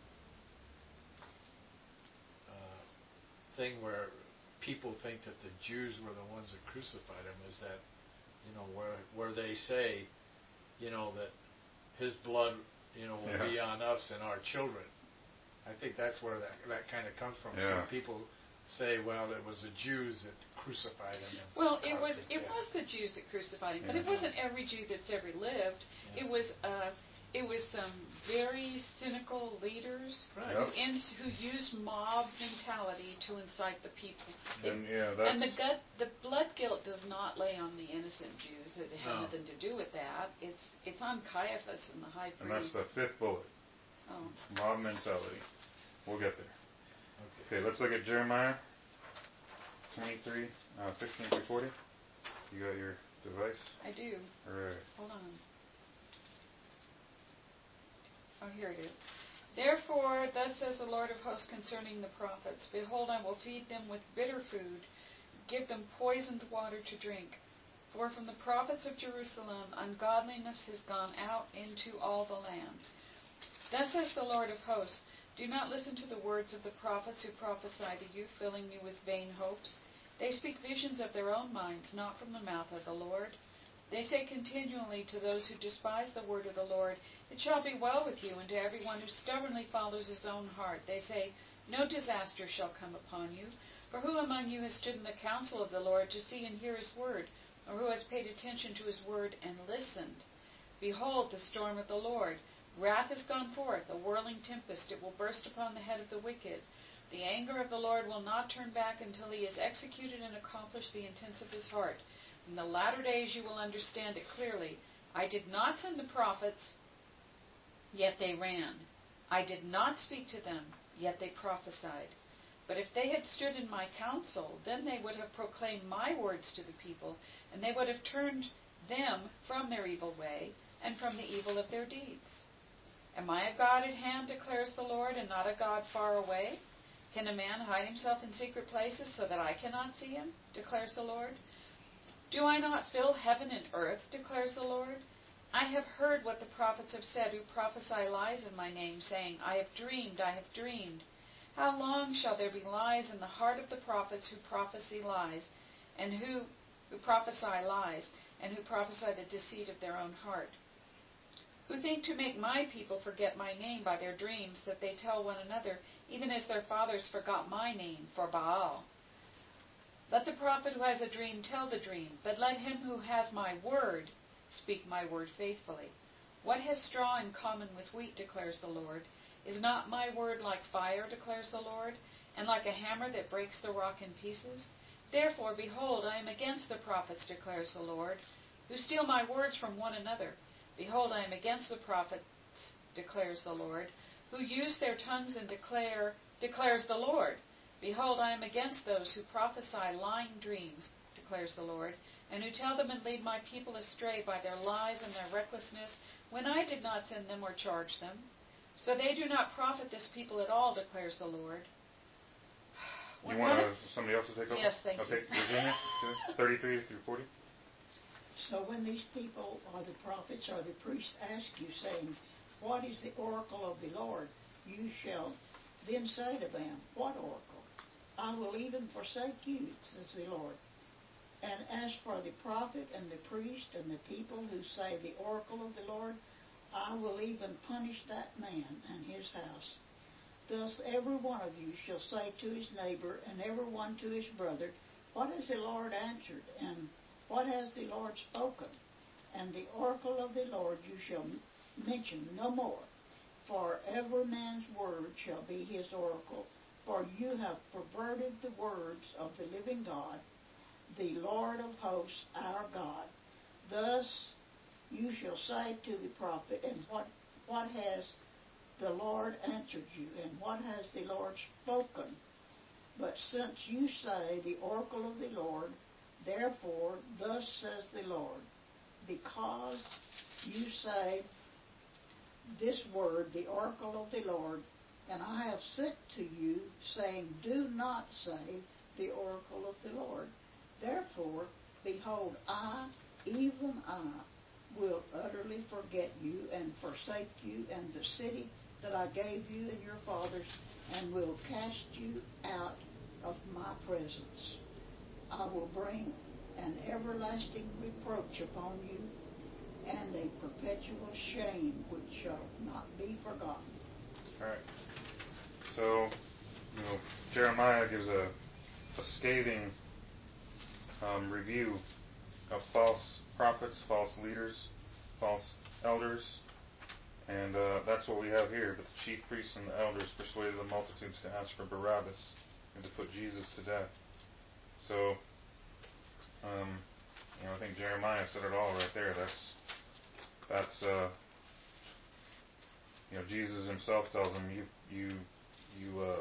uh, thing where people think that the Jews were the ones that crucified him is that, you know, where where they say, you know, that his blood, you know, will Yeah. be on us and our children. I think that's where that that kind of comes from. Yeah. So people say, well, it was the Jews that crucified him. and Well, it caused was his it death. was the Jews that crucified him, but Yeah. it wasn't every Jew that's ever lived. Yeah. It was uh, it was some very cynical leaders Right. who, Yep. ins- who used mob mentality to incite the people. It- And yeah, that's and the gut, the blood guilt does not lay on the innocent Jews. It had No. nothing to do with that. It's it's on Caiaphas and the high and that's priest. the fifth bullet. Oh. Mob mentality. We'll get there. Okay. Okay, let's look at Jeremiah twenty-three, uh, fifteen through forty. You got your device? I do. All right. Hold on. Oh, here it is. Therefore, thus says the Lord of hosts concerning the prophets, behold, I will feed them with bitter food, give them poisoned water to drink. For from the prophets of Jerusalem ungodliness has gone out into all the land. Thus says the Lord of hosts, do not listen to the words of the prophets who prophesy to you, filling you with vain hopes. They speak visions of their own minds, not from the mouth of the Lord. They say continually to those who despise the word of the Lord, it shall be well with you, and to everyone who stubbornly follows his own heart. They say, no disaster shall come upon you. For who among you has stood in the counsel of the Lord to see and hear his word, or who has paid attention to his word and listened? Behold, the storm of the Lord. Wrath has gone forth, a whirling tempest. It will burst upon the head of the wicked. The anger of the Lord will not turn back until he has executed and accomplished the intents of his heart. In the latter days you will understand it clearly. I did not send the prophets, yet they ran. I did not speak to them, yet they prophesied. But if they had stood in my counsel, then they would have proclaimed my words to the people, and they would have turned them from their evil way and from the evil of their deeds. Am I a God at hand, declares the Lord, and not a God far away? Can a man hide himself in secret places so that I cannot see him, declares the Lord? Do I not fill heaven and earth, declares the Lord? I have heard what the prophets have said who prophesy lies in my name, saying, I have dreamed, I have dreamed. How long shall there be lies in the heart of the prophets who prophesy lies, and who, who prophesy lies, and who prophesy the deceit of their own heart? Who think to make my people forget my name by their dreams, that they tell one another, even as their fathers forgot my name, for Baal. Let the prophet who has a dream tell the dream, but let him who has my word speak my word faithfully. What has straw in common with wheat, declares the Lord? Is not my word like fire, declares the Lord, and like a hammer that breaks the rock in pieces? Therefore, behold, I am against the prophets, declares the Lord, who steal my words from one another. Behold, I am against the prophets, declares the Lord, who use their tongues and declare, declares the Lord. Behold, I am against those who prophesy lying dreams, declares the Lord, and who tell them and lead my people astray by their lies and their recklessness, when I did not send them or charge them. So they do not profit this people at all, declares the Lord. You want uh, somebody else to take over? Yes, thank okay. you. Virginia, thirty-three through forty. So when these people, or the prophets, or the priests ask you, saying, what is the oracle of the Lord? You shall then say to them, what oracle? I will even forsake you, says the Lord. And as for the prophet and the priest and the people who say the oracle of the Lord, I will even punish that man and his house. Thus every one of you shall say to his neighbor and every one to his brother, what has the Lord answered, and what has the Lord spoken? And the oracle of the Lord you shall mention no more, for every man's word shall be his oracle, For you have perverted the words of the living God, the Lord of hosts, our God. Thus you shall say to the prophet, and what, what has the Lord answered you, and what has the Lord spoken? But since you say the oracle of the Lord, therefore thus says the Lord, because you say this word, the oracle of the Lord, and I have sent to you, saying, do not say the oracle of the Lord. Therefore, behold, I, even I, will utterly forget you and forsake you and the city that I gave you and your fathers, and will cast you out of my presence. I will bring an everlasting reproach upon you, and a perpetual shame which shall not be forgotten. All right. So, you know, Jeremiah gives a, a scathing um, review of false prophets, false leaders, false elders, and uh, that's what we have here. But the chief priests and the elders persuaded the multitudes to ask for Barabbas and to put Jesus to death. So, um, you know, I think Jeremiah said it all right there. That's that's uh, you know, Jesus himself tells them, you you you uh,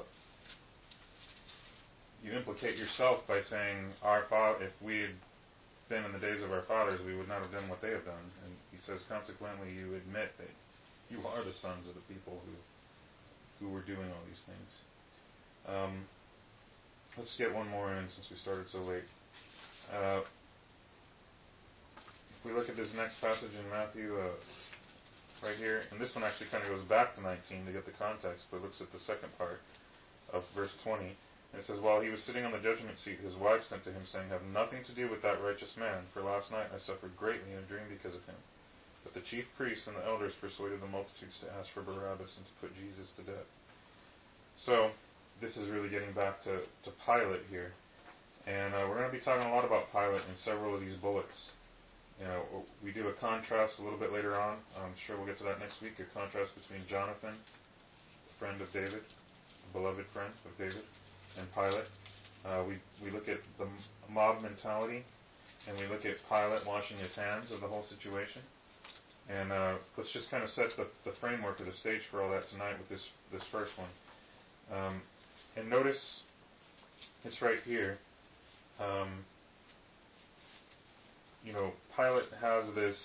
you implicate yourself by saying, our father, if we had been in the days of our fathers, we would not have done what they have done. And he says, consequently, you admit that you are the sons of the people who who were doing all these things. Um, let's get one more in since we started so late. Uh, if we look at this next passage in Matthew, uh, right here, and this one actually kind of goes back to nineteen to get the context, but looks at the second part of verse twenty. And it says, while he was sitting on the judgment seat, his wife sent to him, saying, have nothing to do with that righteous man, for last night I suffered greatly in a dream because of him. But the chief priests and the elders persuaded the multitudes to ask for Barabbas and to put Jesus to death. So, this is really getting back to, to Pilate here. And uh, we're going to be talking a lot about Pilate in several of these bullets. You know, we do a contrast a little bit later on. I'm sure we'll get to that next week. A contrast between Jonathan, a friend of David, a beloved friend of David, and Pilate. Uh, we we look at the mob mentality, and we look at Pilate washing his hands of the whole situation. And uh, let's just kind of set the, the framework or the stage for all that tonight with this this first one. Um, and notice it's right here. Um, you know, Pilate has this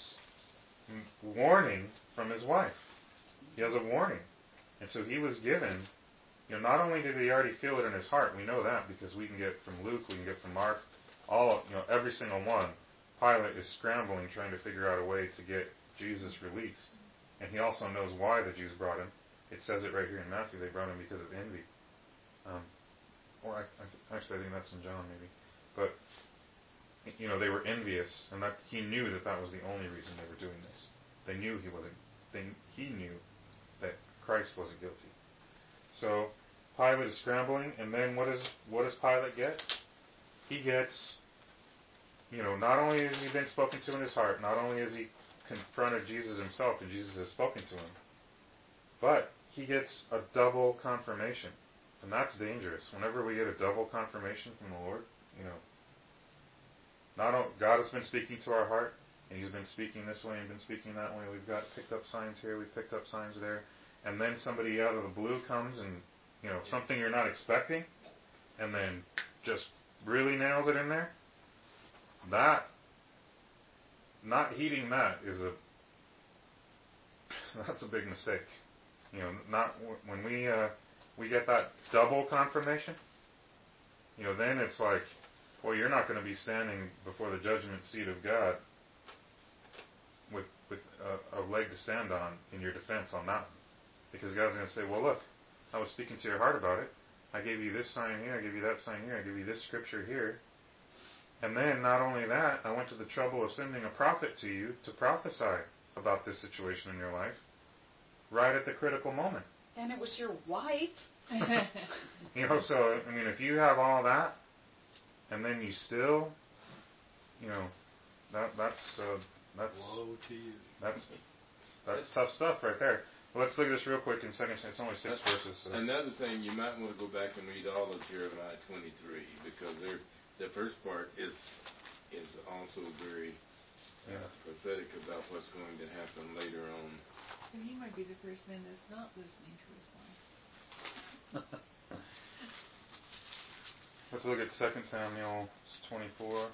warning from his wife. He has a warning. And so he was given, you know, not only did he already feel it in his heart, we know that because we can get from Luke, we can get from Mark, all, you know, every single one. Pilate is scrambling, trying to figure out a way to get Jesus released. And he also knows why the Jews brought him. It says it right here in Matthew, they brought him because of envy. Um, or I, I, actually, I think that's in John maybe. But, you know, they were envious, and that he knew that that was the only reason they were doing this. They knew he wasn't. They, he knew that Christ wasn't guilty. So Pilate is scrambling, and then what does what does Pilate get? He gets, you know, not only has he been spoken to in his heart, not only has he confronted Jesus himself, and Jesus has spoken to him, but he gets a double confirmation, and that's dangerous. Whenever we get a double confirmation from the Lord, you know, not only, God has been speaking to our heart, and He's been speaking this way and been speaking that way. We've got picked up signs here, we've picked up signs there, and then somebody out of the blue comes and, you know, something you're not expecting, and then just really nails it in there. That, not heeding that is a, that's a big mistake. You know, not when we uh, we get that double confirmation. You know, then it's like, well, you're not going to be standing before the judgment seat of God with with a, a leg to stand on in your defense on that one, because God's going to say, well, look, I was speaking to your heart about it. I gave you this sign here. I gave you that sign here. I gave you this scripture here. And then, not only that, I went to the trouble of sending a prophet to you to prophesy about this situation in your life right at the critical moment. And it was your wife. You know, so, I mean, if you have all that, and then you still, you know, that that's, uh, that's, woe to you. That's, that's tough stuff right there. Well, let's look at this real quick in Second Samuel. It's only six That's verses. So. Another thing, you might want to go back and read all of Jeremiah twenty-three, because there, the first part is is also very uh, Yeah. prophetic about what's going to happen later on. And he might be the first man that's not listening to his wife. Let's look at Second Samuel twenty-four,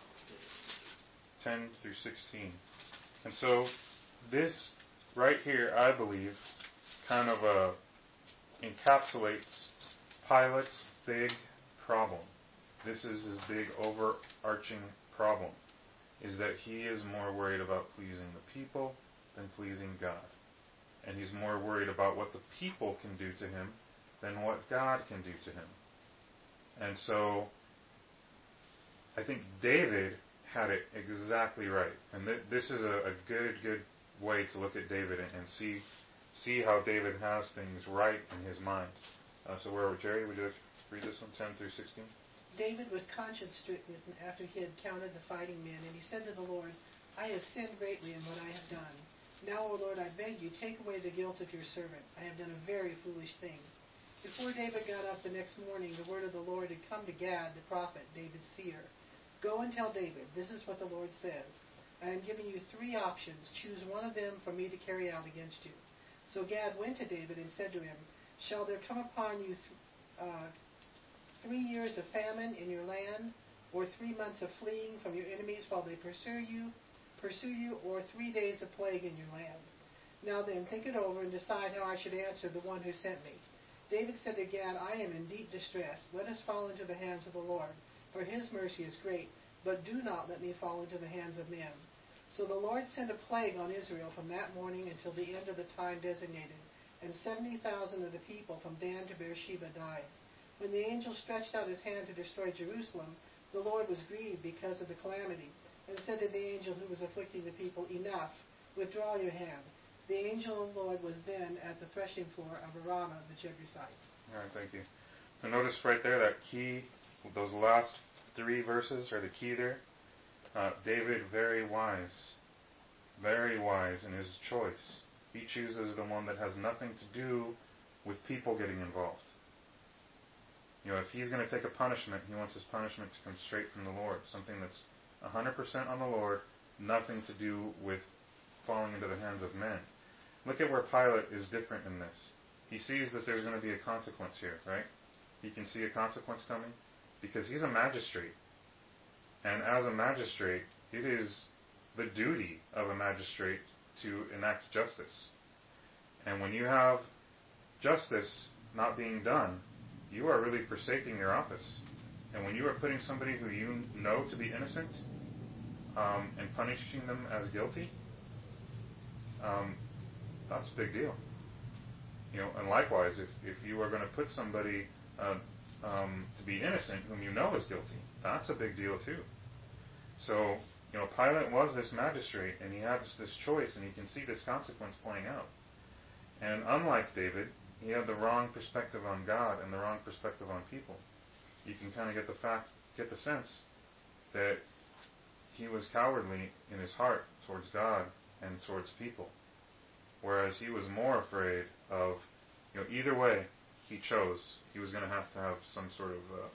ten through sixteen. And so, this right here, I believe, kind of uh, encapsulates Pilate's big problem. This is his big overarching problem, is that he is more worried about pleasing the people than pleasing God. And he's more worried about what the people can do to him than what God can do to him. And so, I think David had it exactly right. And th- this is a, a good, good way to look at David and, and see see how David has things right in his mind. Uh, so where, Jerry, would you like to read this one, ten through sixteen? David was conscience-stricken after he had counted the fighting men, and he said to the Lord, I have sinned greatly in what I have done. Now, O Lord, I beg you, take away the guilt of your servant. I have done a very foolish thing. Before David got up the next morning, the word of the Lord had come to Gad, the prophet, David's seer. Go and tell David, this is what the Lord says. I am giving you three options. Choose one of them for me to carry out against you. So Gad went to David and said to him, Shall there come upon you th- uh, three years of famine in your land, or three months of fleeing from your enemies while they pursue you, pursue you, or three days of plague in your land? Now then, think it over and decide how I should answer the one who sent me. David said to Gad, I am in deep distress. Let us fall into the hands of the Lord, for his mercy is great, but do not let me fall into the hands of men. So the Lord sent a plague on Israel from that morning until the end of the time designated, and seventy thousand of the people from Dan to Beersheba died. When the angel stretched out his hand to destroy Jerusalem, the Lord was grieved because of the calamity, and said to the angel who was afflicting the people, Enough, withdraw your hand. The angel of the Lord was then at the threshing floor of Araunah the Jebusite. All right, thank you. So notice right there that key, those last three verses are the key there. Uh, David, very wise, very wise in his choice. He chooses the one that has nothing to do with people getting involved. You know, if he's going to take a punishment, he wants his punishment to come straight from the Lord. Something that's one hundred percent on the Lord, nothing to do with falling into the hands of men. Look at where Pilate is different in this. He sees that there's going to be a consequence here, right? He can see a consequence coming because he's a magistrate. And as a magistrate, it is the duty of a magistrate to enact justice. And when you have justice not being done, you are really forsaking your office. And when you are putting somebody who you know to be innocent um, and punishing them as guilty, um, that's a big deal. You know, and likewise, if, if you are going to put somebody uh, um, to be innocent whom you know is guilty, that's a big deal too. So, you know, Pilate was this magistrate, and he has this choice, and he can see this consequence playing out. And unlike David, he had the wrong perspective on God and the wrong perspective on people. You can kind of get the fact, get the sense that he was cowardly in his heart towards God and towards people. Whereas he was more afraid of, you know, either way he chose, he was going to have to have some sort of uh,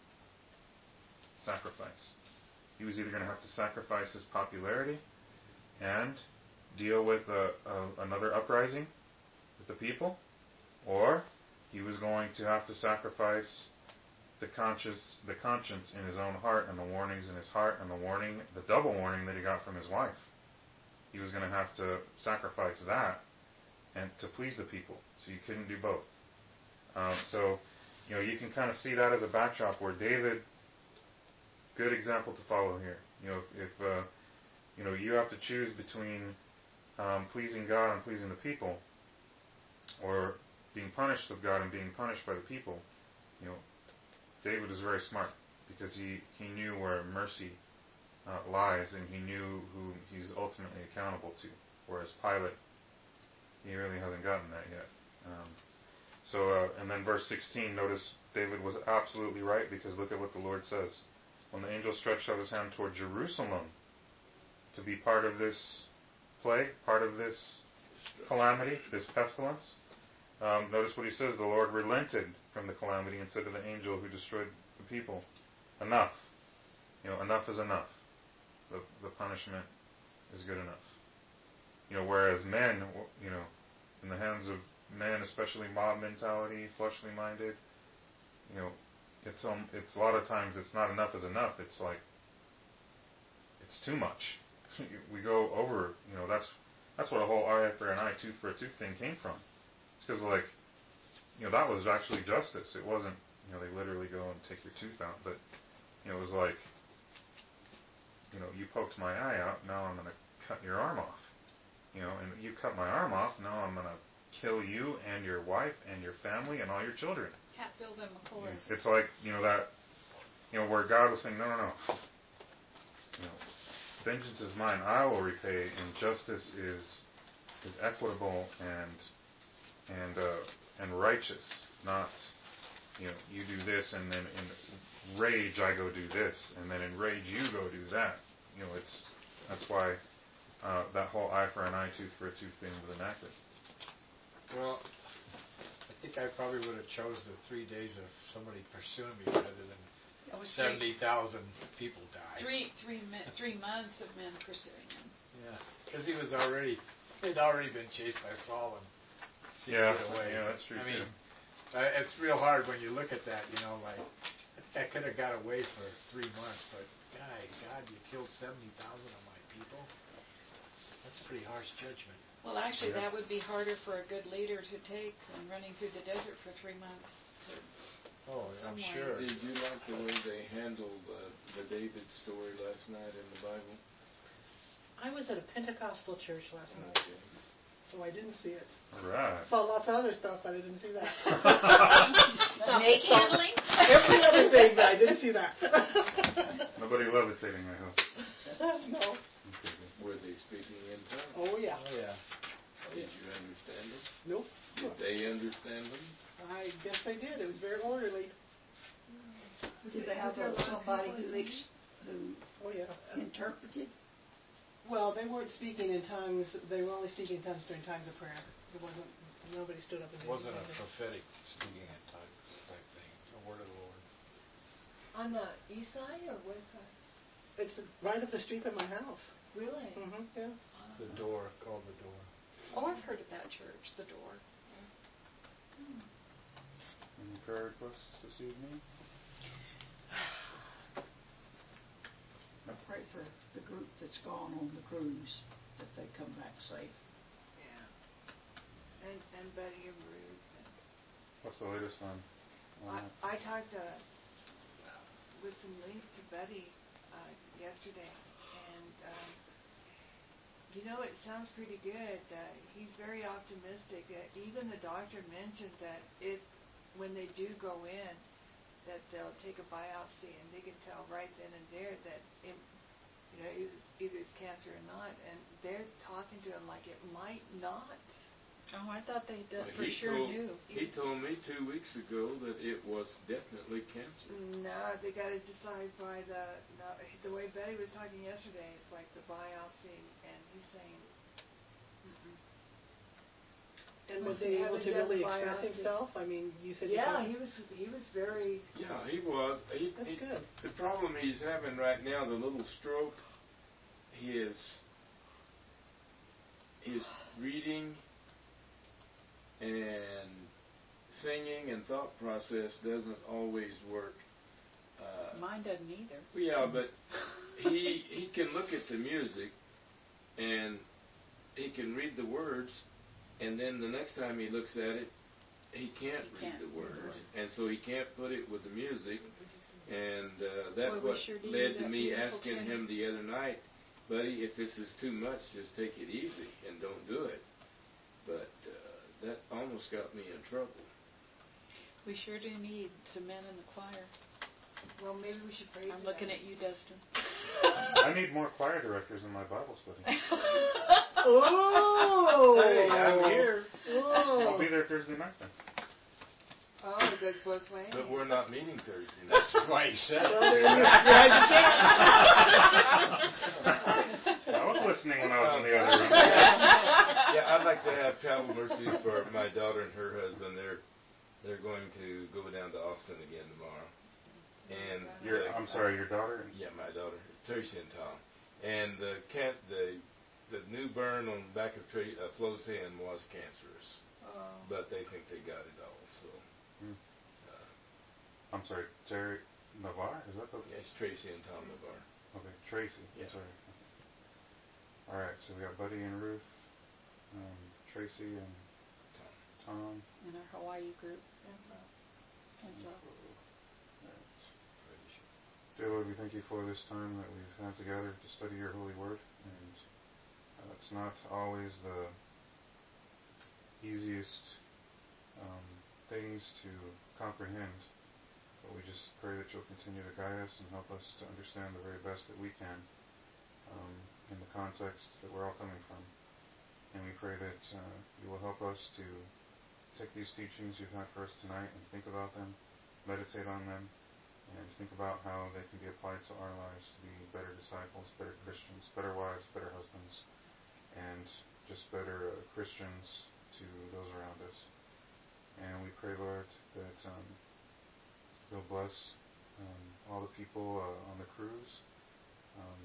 sacrifice. He was either going to have to sacrifice his popularity and deal with a, a, another uprising with the people, or he was going to have to sacrifice the conscience, the conscience in his own heart, and the warnings in his heart, and the warning, the double warning that he got from his wife. He was going to have to sacrifice that and to please the people. So you couldn't do both. Um, so, you know, you can kind of see that as a backdrop where David, good example to follow here. You know, if uh, you know you have to choose between um, pleasing God and pleasing the people, or being punished of God and being punished by the people, you know, David was very smart because he, he knew where mercy uh, lies, and he knew who he's ultimately accountable to. Whereas Pilate, he really hasn't gotten that yet. Um, so, uh, and then verse sixteen, notice David was absolutely right, because look at what the Lord says. When the angel stretched out his hand toward Jerusalem to be part of this plague, part of this calamity, this pestilence, Um, notice what he says. The Lord relented from the calamity and said to the angel who destroyed the people, enough. You know, enough is enough. The, the punishment is good enough. You know, whereas men, you know, in the hands of men, especially mob mentality, fleshly minded, you know, it's um, it's a lot of times it's not enough is enough. It's like it's too much. We go over. You know, that's that's what a whole eye for an eye, tooth for a tooth thing came from. It's because like, you know, that was actually justice. It wasn't, you know, they literally go and take your tooth out, but you know, it was like, you know, you poked my eye out, now I'm going to cut your arm off. You know, and you cut my arm off, now I'm going to kill you and your wife and your family and all your children. Hatfields and McCoys. It's like, you know, that, you know, where God was saying, no, no, no. You know, vengeance is mine, I will repay, and justice is is equitable and and uh, and righteous, not, you know, you do this and then in rage I go do this, and then in rage you go do that. You know, it's that's why uh, that whole eye for an eye, tooth for a tooth thing was enacted. Well, I think I probably would have chose the three days of somebody pursuing me rather than It was seventy thousand people died. Three, three, mi- three months of men pursuing him. Yeah, because he was already, he'd already been chased by Saul and Yeah, secreted away. yeah, that's true I mean, too. uh, it's real hard when you look at that, you know, like, I could have got away for three months, but, guy, God, you killed seventy thousand of my people? That's a pretty harsh judgment. Well, actually, Yeah. that would be harder for a good leader to take than running through the desert for three months. To Oh, I'm Some sure. Did you like the way they handled uh, the David story last night in the Bible? I was at a Pentecostal church last night, Okay. so I didn't see it. All right. Saw lots of other stuff, but I didn't see that. Snake handling? Every other thing, but I didn't see that. Nobody levitating, I hope. No. Okay, good. Were they speaking in tongues? Oh, yeah. Oh, yeah. Did you understand them? Nope. Did they understand them? I guess they did. It was very orderly. Did they have Was there a lot of somebody people who in ex- who Oh, yeah. interpreted? Well, they weren't speaking in tongues. They were only speaking in tongues during times of prayer. It wasn't, nobody stood up and It wasn't a did prophetic speaking in tongues type thing, a word of the Lord. On the east side or west side? It's right up the street from my house. Really? Mm-hmm, yeah. The door, called the door. Oh, I've heard of that church, the Door. Any prayer requests this evening? I pray for the group that's gone on the cruise, that they come back safe. Yeah. And and Betty and Ruth. And What's the latest on? on that? I I talked to with some links to Betty uh, yesterday, and um, you know, it sounds pretty good. Uh, he's very optimistic. Uh, even the doctor mentioned that if when they do go in, that they'll take a biopsy and they can tell right then and there that it, you know, either, either it's cancer or not. And they're talking to him like it might not. Oh, I thought they did, Well, for he sure told, knew. He told me two weeks ago that it was definitely cancer. No, they got to decide by the no, the way Betty was talking yesterday. It's like the biopsy, and he's saying. Mm-mm. And was He he able hasn't to done the really express biopsy. himself? I mean, you said Yeah, he he was he was very. Yeah, he was. He, That's he, good. The problem he's having right now, the little stroke, his his reading and singing and thought process doesn't always work. Uh, Mine doesn't either. yeah, but he he can look at the music and he can read the words, and then the next time he looks at it, he can't He read can't the read the words, words. and so he can't put it with the music. And uh, that's Boy, we what sure do led need to that me beautiful asking tuning. him the other night, buddy, if this is too much, just take it easy and don't do it. But uh, that almost got me in trouble. We sure do need some men in the choir. Well, maybe we should pray. I'm for looking them. at you, Dustin. I need more choir directors in my Bible study. Oh! Hey, I'm here. I'll Oh! be there Thursday night then. Oh, it goes both ways. But we're not meeting Thursday night. That's why he said Well, it. there you, you had your chance. I was listening when I was in the other room. Yeah, I'd like to have travel mercies for my daughter and her husband. They're they're going to go down to Austin again tomorrow. And Your, the- I'm sorry, your daughter? Yeah, my daughter, Tracy and Tom. And the can the the new burn on the back of Tra- uh, Flo's hand was cancerous, Oh. but they think they got it all. So, Hmm. uh, I'm sorry, Terry Navarre? Is that the? yeah, it's Tracy and Tom Navarre. Okay, Tracy. Yeah. I'm sorry. All right, so we got Buddy and Ruth, um, Tracy and Tom. Tom. In our Hawaii group. And, uh, And Flo. Right. Dear Lord, we thank you for this time that we've had together to study your holy word. And uh, it's not always the easiest um, things to comprehend, but we just pray that you'll continue to guide us and help us to understand the very best that we can um, in the contexts that we're all coming from. And we pray that uh, you will help us to take these teachings you've had for us tonight and think about them, meditate on them, and think about how they can be applied to our lives to be better disciples, better Christians, better wives, better husbands, and just better uh, Christians to those around us. And we pray, Lord, that um, you'll bless um, all the people uh, on the cruise, um,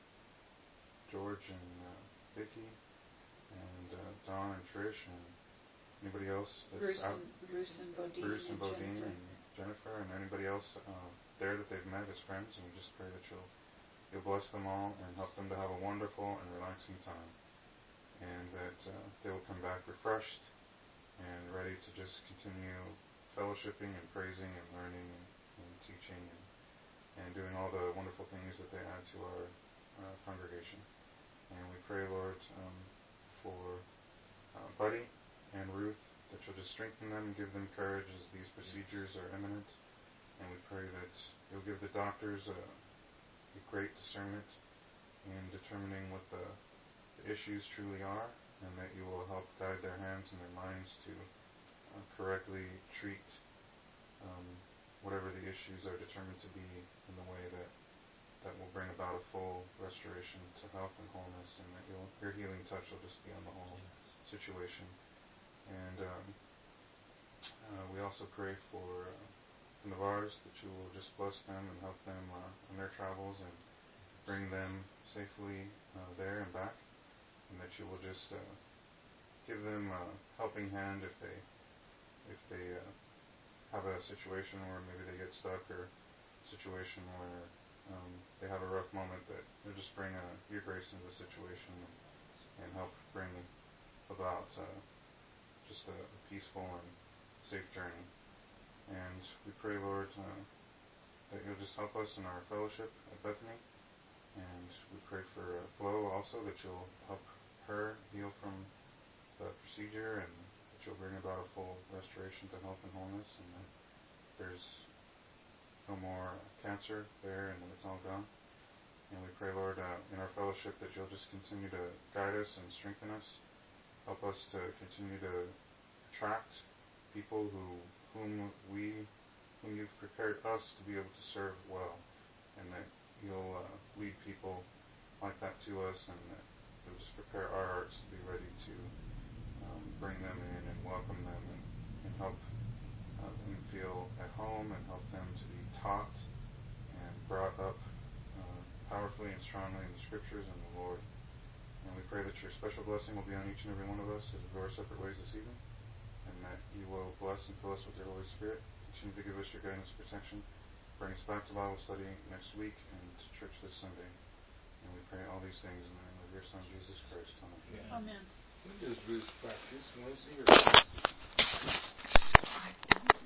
George and uh, Vicky, and uh, Don and Trish, and anybody else that's Bruce out. and, Bruce and Bodine Bruce and and Bodine Jennifer. and Jennifer and anybody else uh, there that they've met as friends, and we just pray that you'll you'll bless them all and help them to have a wonderful and relaxing time, and that uh, they will come back refreshed and ready to just continue fellowshipping and praising and learning and, and teaching and, and doing all the wonderful things that they add to our uh, congregation. And we pray, Lord, um, for uh, Buddy and Ruth, that you'll just strengthen them and give them courage as these procedures are imminent. And we pray that you'll give the doctors a, a great discernment in determining what the, the issues truly are, and that you will help guide their hands and their minds to uh, correctly treat um, whatever the issues are determined to be in the way that that will bring about a full restoration to health and wholeness, and that you'll, your healing touch will just be on the whole situation. And um, uh, we also pray for uh, the Navars, that you will just bless them and help them uh, on their travels and bring them safely uh, there and back, and that you will just uh, give them a helping hand if they if they uh, have a situation where maybe they get stuck, or a situation where um, they have a rough moment, that you'll just bring uh, your grace into the situation and, and help bring about uh, just a, a peaceful and safe journey. And we pray, Lord, uh, that you'll just help us in our fellowship at Bethany. And we pray for uh, Flo also, that you'll help her heal from the procedure, and that you'll bring about a full restoration to health and wholeness, and that there's no more cancer there, and that it's all gone. And we pray, Lord, uh, in our fellowship, that you'll just continue to guide us and strengthen us. Help us to continue to attract people who, whom we, whom you've prepared us to be able to serve well, and that you'll uh, lead people like that to us, and that you'll just prepare our hearts to be ready to um, bring them in and welcome them, and, and help uh, them feel at home, and help them to be taught and brought up uh, powerfully and strongly in the Scriptures and the Lord. And we pray that your special blessing will be on each and every one of us as we go our separate ways this evening, and that you will bless and fill us with your Holy Spirit. Continue to give us your guidance and protection. Bring us back to Bible study next week and to church this Sunday. And we pray all these things in the name of your Son, Jesus Christ. Amen. Yeah. Amen. When does Ruth practice? Wednesday or Thursday?